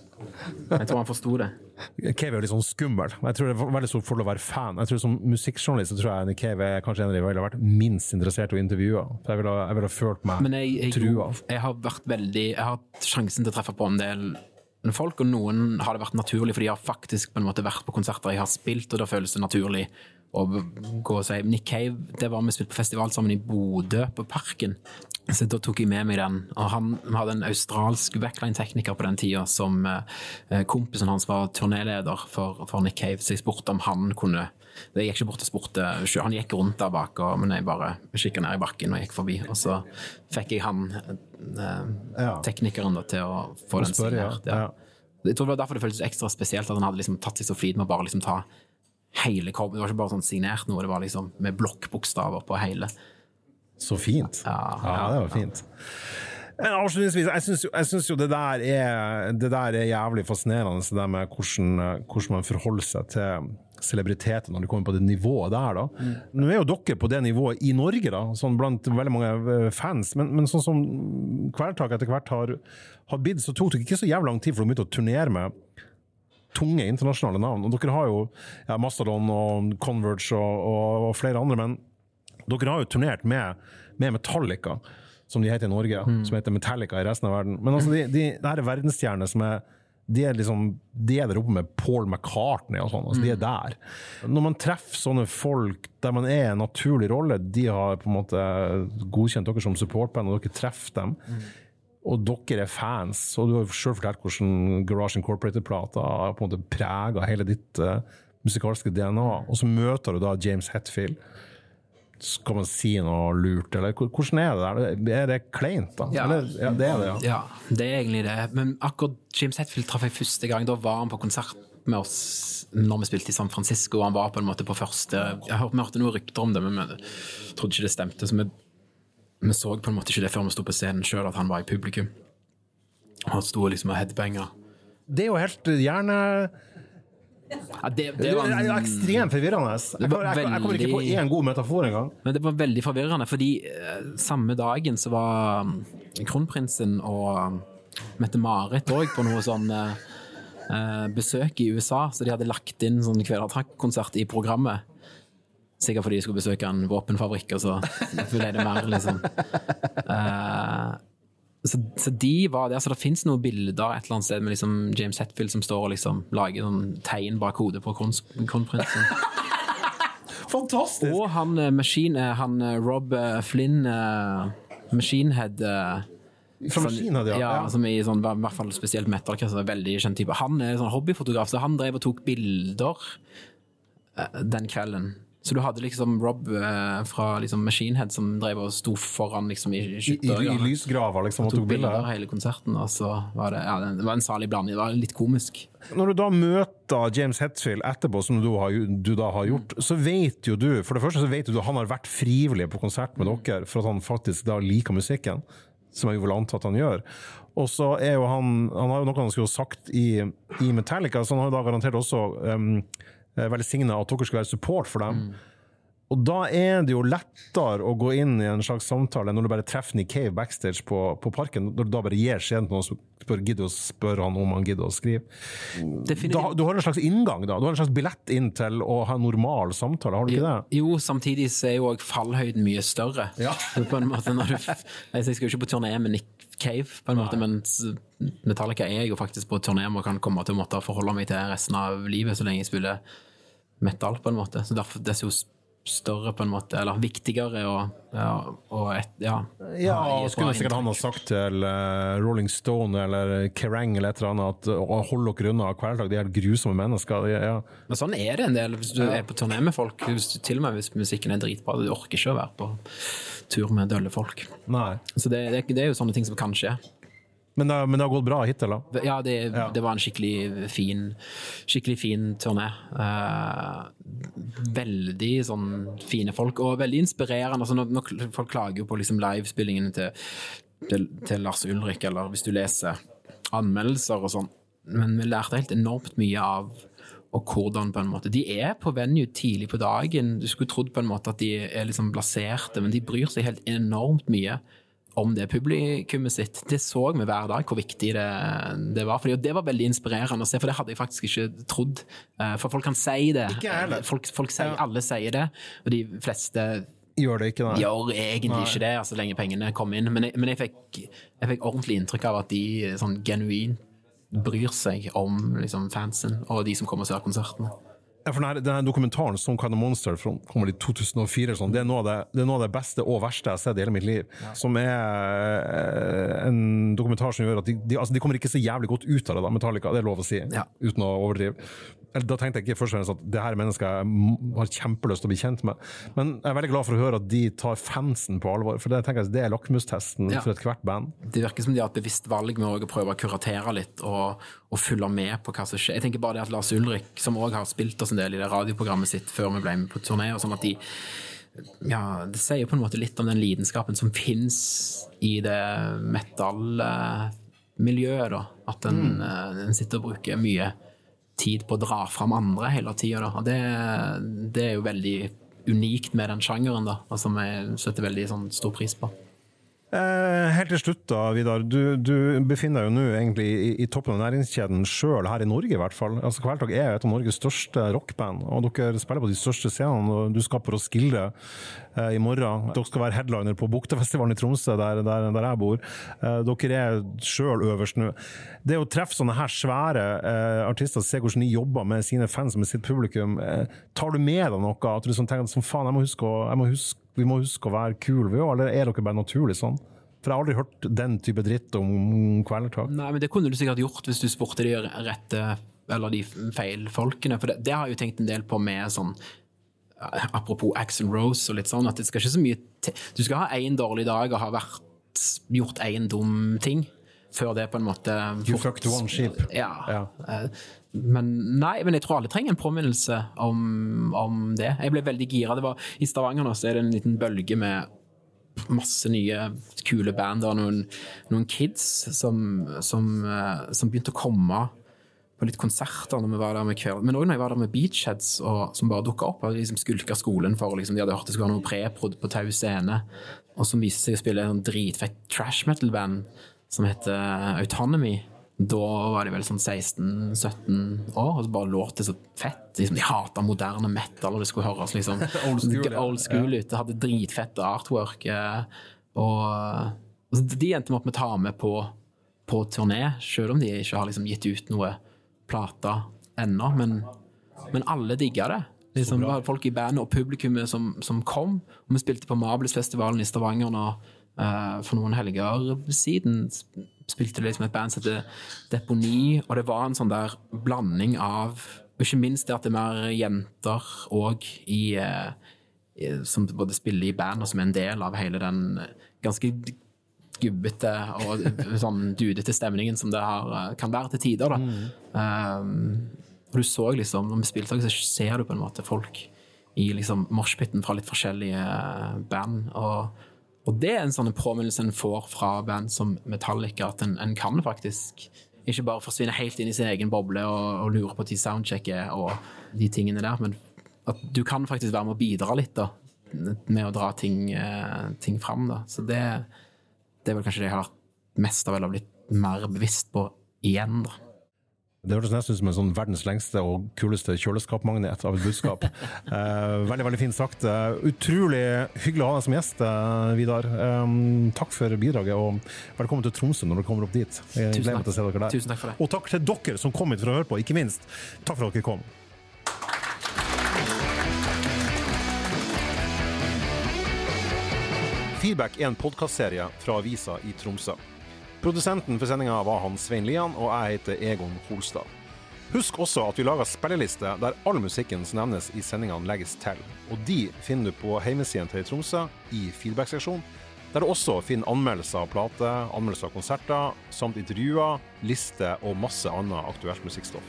Jeg tror han forstod det. Cave er jo litt sånn skummel. Jeg tror det er veldig stort for å være fan. Jeg tror som musikkjournalist så tror jeg Nick Cave er kanskje en av de ville vært minst interessert i å intervjue. For jeg ville, jeg ville følt meg Men jeg, jeg, trua. Jeg har vært veldig, jeg har hatt sjansen til å treffe på en del folk, og noen har det vært naturlig, for de har faktisk på en måte vært på konserter jeg har spilt, og da føles det naturlig å gå og si. Nick Cave, det var vi spilt på festival sammen i Bodø på Parken. Så da tok jeg med meg den, og han hadde en australsk backline-tekniker på den tiden som eh, kompisen hans var turnéleder for, for Nick Cave, så jeg spurte om han kunne, det gikk ikke bort og spurte, han gikk rundt der bak, og, men jeg bare kikket ned i bakken og gikk forbi, og så fikk jeg han, eh, ja. teknikeren da, til å få den signert. Ja. Ja. Jeg tror det var derfor det føltes ekstra spesielt at han hadde liksom tatt seg så flid med å bare liksom ta hele cover, det var ikke bare sånn signert noe, det var liksom med blokkbokstaver på hele. Så fint. Ja, ja, ja, det var fint. Men avslutningsvis, jeg synes, jo, jeg synes jo det der er det der er jævlig fascinerende, det der med hvordan, hvordan man forholder seg til celebriteter når de kommer på det nivået der da. Mm. Nå er jo dere på det nivået i Norge da, sånn blant veldig mange fans, men, men sånn som Kvelertak etter hvert har, har bidd, så tok det ikke så jævlig lang tid for å begynne å turnere med tunge internasjonale navn. Og dere har jo ja, Mastodon og Converge og, og, og flere andre, men dere har jo turnert med, med Metallica, som de heter i Norge, mm. som heter Metallica i resten av verden. Men altså, de, de, det her er verdensstjerner som er, de er liksom, de er der oppe med Paul McCartney og sånn, altså mm. de er der. Når man treffer sånne folk der man er en naturlig rolle, de har på en måte godkjent dere som supportband, og dere treffer dem, mm. og dere er fans, og du har selv fortalt hvordan Garage Incorporated-plata har på en måte preget hele ditt uh, musikalske D N A, og så møter du da James Hetfield. Skal man si noe lurt, eller hvordan er det der? Er det kleint da? Ja, eller, ja det er det, ja. Ja, det er egentlig det. Men akkurat James Hetfield traff jeg første gang, da var han på konsert med oss når vi spilte i San Francisco, og han var på en måte på første, jeg hørte, vi hørte noen rykter om det, men jeg trodde ikke det stemte, så vi, vi så på en måte ikke det før vi stod på scenen selv, at han var i publikum. Og han stod liksom og headbanger. Det er jo helt gjerne... Ja, det, det, var en, det er ekstremt forvirrende. Jeg, jeg, jeg, jeg kommer ikke på en god metafor en gang. Men det var veldig forvirrende, fordi eh, samme dagen så var um, kronprinsen og um, Mette-Marit også på noe sånn eh, besøk i U S A, så de hadde lagt inn sånn Kvelertak-konsert i programmet. Sikkert fordi de skulle besøke en våpenfabrikk, og så ble det mer liksom... Eh, Så, så de var der, så det finnes noen bilder et eller annet sted med liksom James Hetfield som står og liksom lager sånn tegn bak hodet på kronprinsen. Fantastisk! Og han, Machine, han Rob Flynn, Machine Head, fra Machine Head, ja. Ja, som er i sånn, i hvert fall spesielt metal, så veldig kjent type. Han er sånn hobbyfotograf, så han drev og tok bilder den kvelden. Så du hadde liksom Rob eh, fra liksom Machine Head som drev og sto foran liksom i skyttdøgene. I, i, i lysgrava liksom og tok, tok bilder av hele konserten, og så var det, ja, det var en salig blanding, det var litt komisk. Når du da møter James Hetfield etterpå, som du, har, du da har gjort, så vet jo du, for det første så vet du at han har vært frivillig på konsert med dere, for at han faktisk da liker musikken, som jeg jo vil anta at han gjør. Og så er jo han, han har jo noe han skulle ha sagt i, i Metallica, så han har jo da garantert også... Um, veldig signet at dere skal være support for dem. Mm. Og da er det jo lettere å gå inn i en slags samtale når du bare treffer Nick Cave backstage på, på parken, når du da bare gir skjeden til noen som spør, gidder å spørre han om han gidder å skrive. Da, du har en slags inngang da, du har en slags billett inn til å ha en normal samtale, har du ikke det? Jo, samtidig så er jo også fallhøyden mye større. Ja. På en måte, når du, jeg skal jo ikke på turné med Nick Cave, på en måte, men Metallica er jo faktisk på turné og kan komme til å måtte forholde meg til resten av livet så lenge jeg spiller metal på en måte, så derfor det er jo større på en måte, eller viktigere og, ja, og et, ja. Ja, skulle sikkert han ha sagt til uh, Rolling Stone eller Kerrang eller et eller annet at uh, hold dere unna Kvelertak, de er grusomme mennesker. Ja. Men sånn er det en del, hvis du ja. er på turné med folk, hvis du, til og med hvis musikken er dritbra, du orker ikke å være på tur med dølle folk. Nei. Så det, det, det er jo sånne ting som kan skje. Men det, men det har gått bra hittil da? Ja, det, ja. det var en skikkelig fin, skikkelig fin turné. Uh, veldig sånn fine folk, og veldig inspirerende. Altså, når, når folk klager jo på liksom livespillingen til, til, til Lars Ulrik, eller hvis du leser anmeldelser og sånn. Men vi lærte helt enormt mye av og hvordan på en måte. De er på venue tidlig på dagen. Du skulle trodd på en måte at de er liksom blaserte, men de bryr seg helt enormt mye om det publikummet sitt. Det så vi hver dag hvor viktig det, det var. For det var veldig inspirerende å se, for det hadde jeg faktisk ikke trodd. For folk kan si det. Folk, folk sier, alle sier det, og de fleste gjør det ikke, da. Gjør egentlig nei. Ikke det, altså lenge pengene kom inn. Men jeg, men jeg, fikk, jeg fikk ordentlig inntrykk av at de sånn genuint bryr seg om liksom, fansen og de som kommer og ser konsertene. Ja, for denne, denne dokumentaren Some Kind of Monster fra kommer i to tusen og fire, sånn, det, er noe av det, det er noe av det beste og verste jeg har sett i hele mitt liv. Ja. Som er en dokumentar som gjør at de, de, altså, de kommer ikke så jævlig godt ut av det, da, Metallica, det er lov å si, ja. Uten å overdrive. Da tenkte jeg ikke først og fremst at det her er mennesker jeg har kjempelyst til å bli kjent med. Men jeg er veldig glad for å høre at de tar fansen på alvor, for det, tenker jeg, det er lakmustesten ja. For et hvert band. Det virker som de har et bevisst valg med å prøve å kuratere litt og, og følge med på hva som skjer. Jeg tenker bare det at Lars Ulrik, som også har spilt oss en del i det radioprogrammet sitt før vi ble med på turné, og sånn at de ja, det sier på en måte litt om den lidenskapen som finnes i det metal-miljøet da. At den, mm. den sitter og bruker mye tid på å dra fram andre hele tiden da. Og det, det er jo veldig unikt med den sjangeren da, og som jeg setter veldig sånn, stor pris på. Eh, helt til slutt da, Vidar, du, du befinner deg jo nå egentlig i, i toppen av næringskjeden selv, her i Norge i hvert fall. Altså Kvelertak er et av Norges største rockband, og dere spiller på de største scenene, og du skal på Roskilde eh, i morgen. Dere skal være headliner på Buktefestivalen i Tromsø, der, der, der jeg bor. Eh, dere er selv øverst nå. Det å treffe sånne her svære eh, artister, se hvordan de jobber med sine fans, med sitt publikum, eh, tar du med deg noe? At du liksom tenker, som faen, jeg må huske å, jeg må huske vi må huske å være kul, eller er dere bare naturlig sånn? For jeg har aldri hørt den type dritt om Kvelertak. Nei, men det kunne du sikkert gjort hvis du spurte de rette, eller de feil folkene, for det, det har jeg jo tenkt en del på med sånn, apropos Axl Rose og litt sånn, at det skal ikke så mye til. Du skal ha en dårlig dag og ha vært, gjort en dum ting, før det på en måte... You fort, fucked one sheep. Ja, ja. Men nei, men jeg tror alle trenger en påminnelse om, om det. Jeg ble veldig gira. Det var, i Stavanger nå så er det en liten bølge med masse nye kule band og noen, noen kids som, som, som begynte å komme på litt konserter når vi var der med kveld. Men også når jeg var der med Beachheads og, som bare dukket opp, og liksom skulket skolen for liksom, de hadde hørt det skulle være noe pre-prod på Tau Scene, og som viste seg å spille en dritfett trash metal band som heter Autonomy. Da var de vel sånn seksten sytten år, og så bare låt det så fett. Liksom, de hatet moderne metal, og det skulle høres liksom old school, ja. old school ut. Det hadde dritfett artwork. Og, og de endte med å ta med på, på turné, selv om de ikke har liksom, gitt ut noe plata ennå. Men, men alle digget det. Liksom, det var folk i bandet og publikummet som, som kom. Og vi spilte på Marblesfestivalen i Stavanger nå, uh, for noen helger siden. Spilte det liksom et band som heter Deponi, og det var en sånn der blanding av, ikke minst det at det er mer jenter og i, i, som både spiller i band og som er en del av hele den ganske gubbete og sånn dudete stemningen som det har, kan være til tider da. Mm. Um, og du så liksom, når vi spilte så ser du på en måte folk i liksom moshpitten fra litt forskjellige band, og Og det er en sånn påminnelse en får fra band som Metallica, at en, en kan faktisk ikke bare forsvinne helt inn i sin egen boble og, og lure på til soundchecket og de tingene der, men at du kan faktisk være med å bidra litt da, med å dra ting, eh, ting frem da. Så det, det er vel kanskje det jeg har vært mest av, eller blitt mer bevisst på igjen da. Det hørtes nesten ut som en sånn verdens lengste og kuleste kjøleskapmagnet av et budskap. eh, veldig, veldig fint sagt. Uh, utrolig hyggelig å ha deg som gjest, uh, Vidar. Um, takk for bidraget, og velkommen til Tromsø når du kommer opp dit. Jeg Tusen takk. Til å se dere der. Tusen takk for det. Og takk til dere som kom hit for å høre på, ikke minst. Takk for at dere kom. Feedback er en podcastserie fra Avisa i Tromsø. Produsenten for sendingen var han Svein Lian, og jeg heter Egon Holstad. Husk også at vi lager spilleliste der all musikken som nevnes i sendingene legges til, og de finner du på hjemmesiden til Tromsø i feedback-seksjonen, der du også finner anmeldelser av plate, anmeldelser av konserter, samt intervjuer, liste og masse annet aktuelt musikkstoff.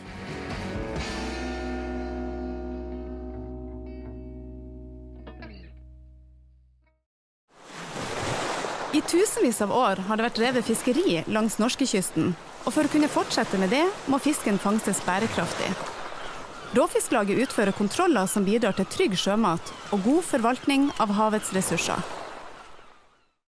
I tusenvis av år har det vært drevet fiskeri langs norskekysten, og for å kunne fortsette med det, må fisken fangstes bærekraftig. Råfisklaget utfører kontroller som bidrar til trygg sjømat og god forvaltning av havets ressurser.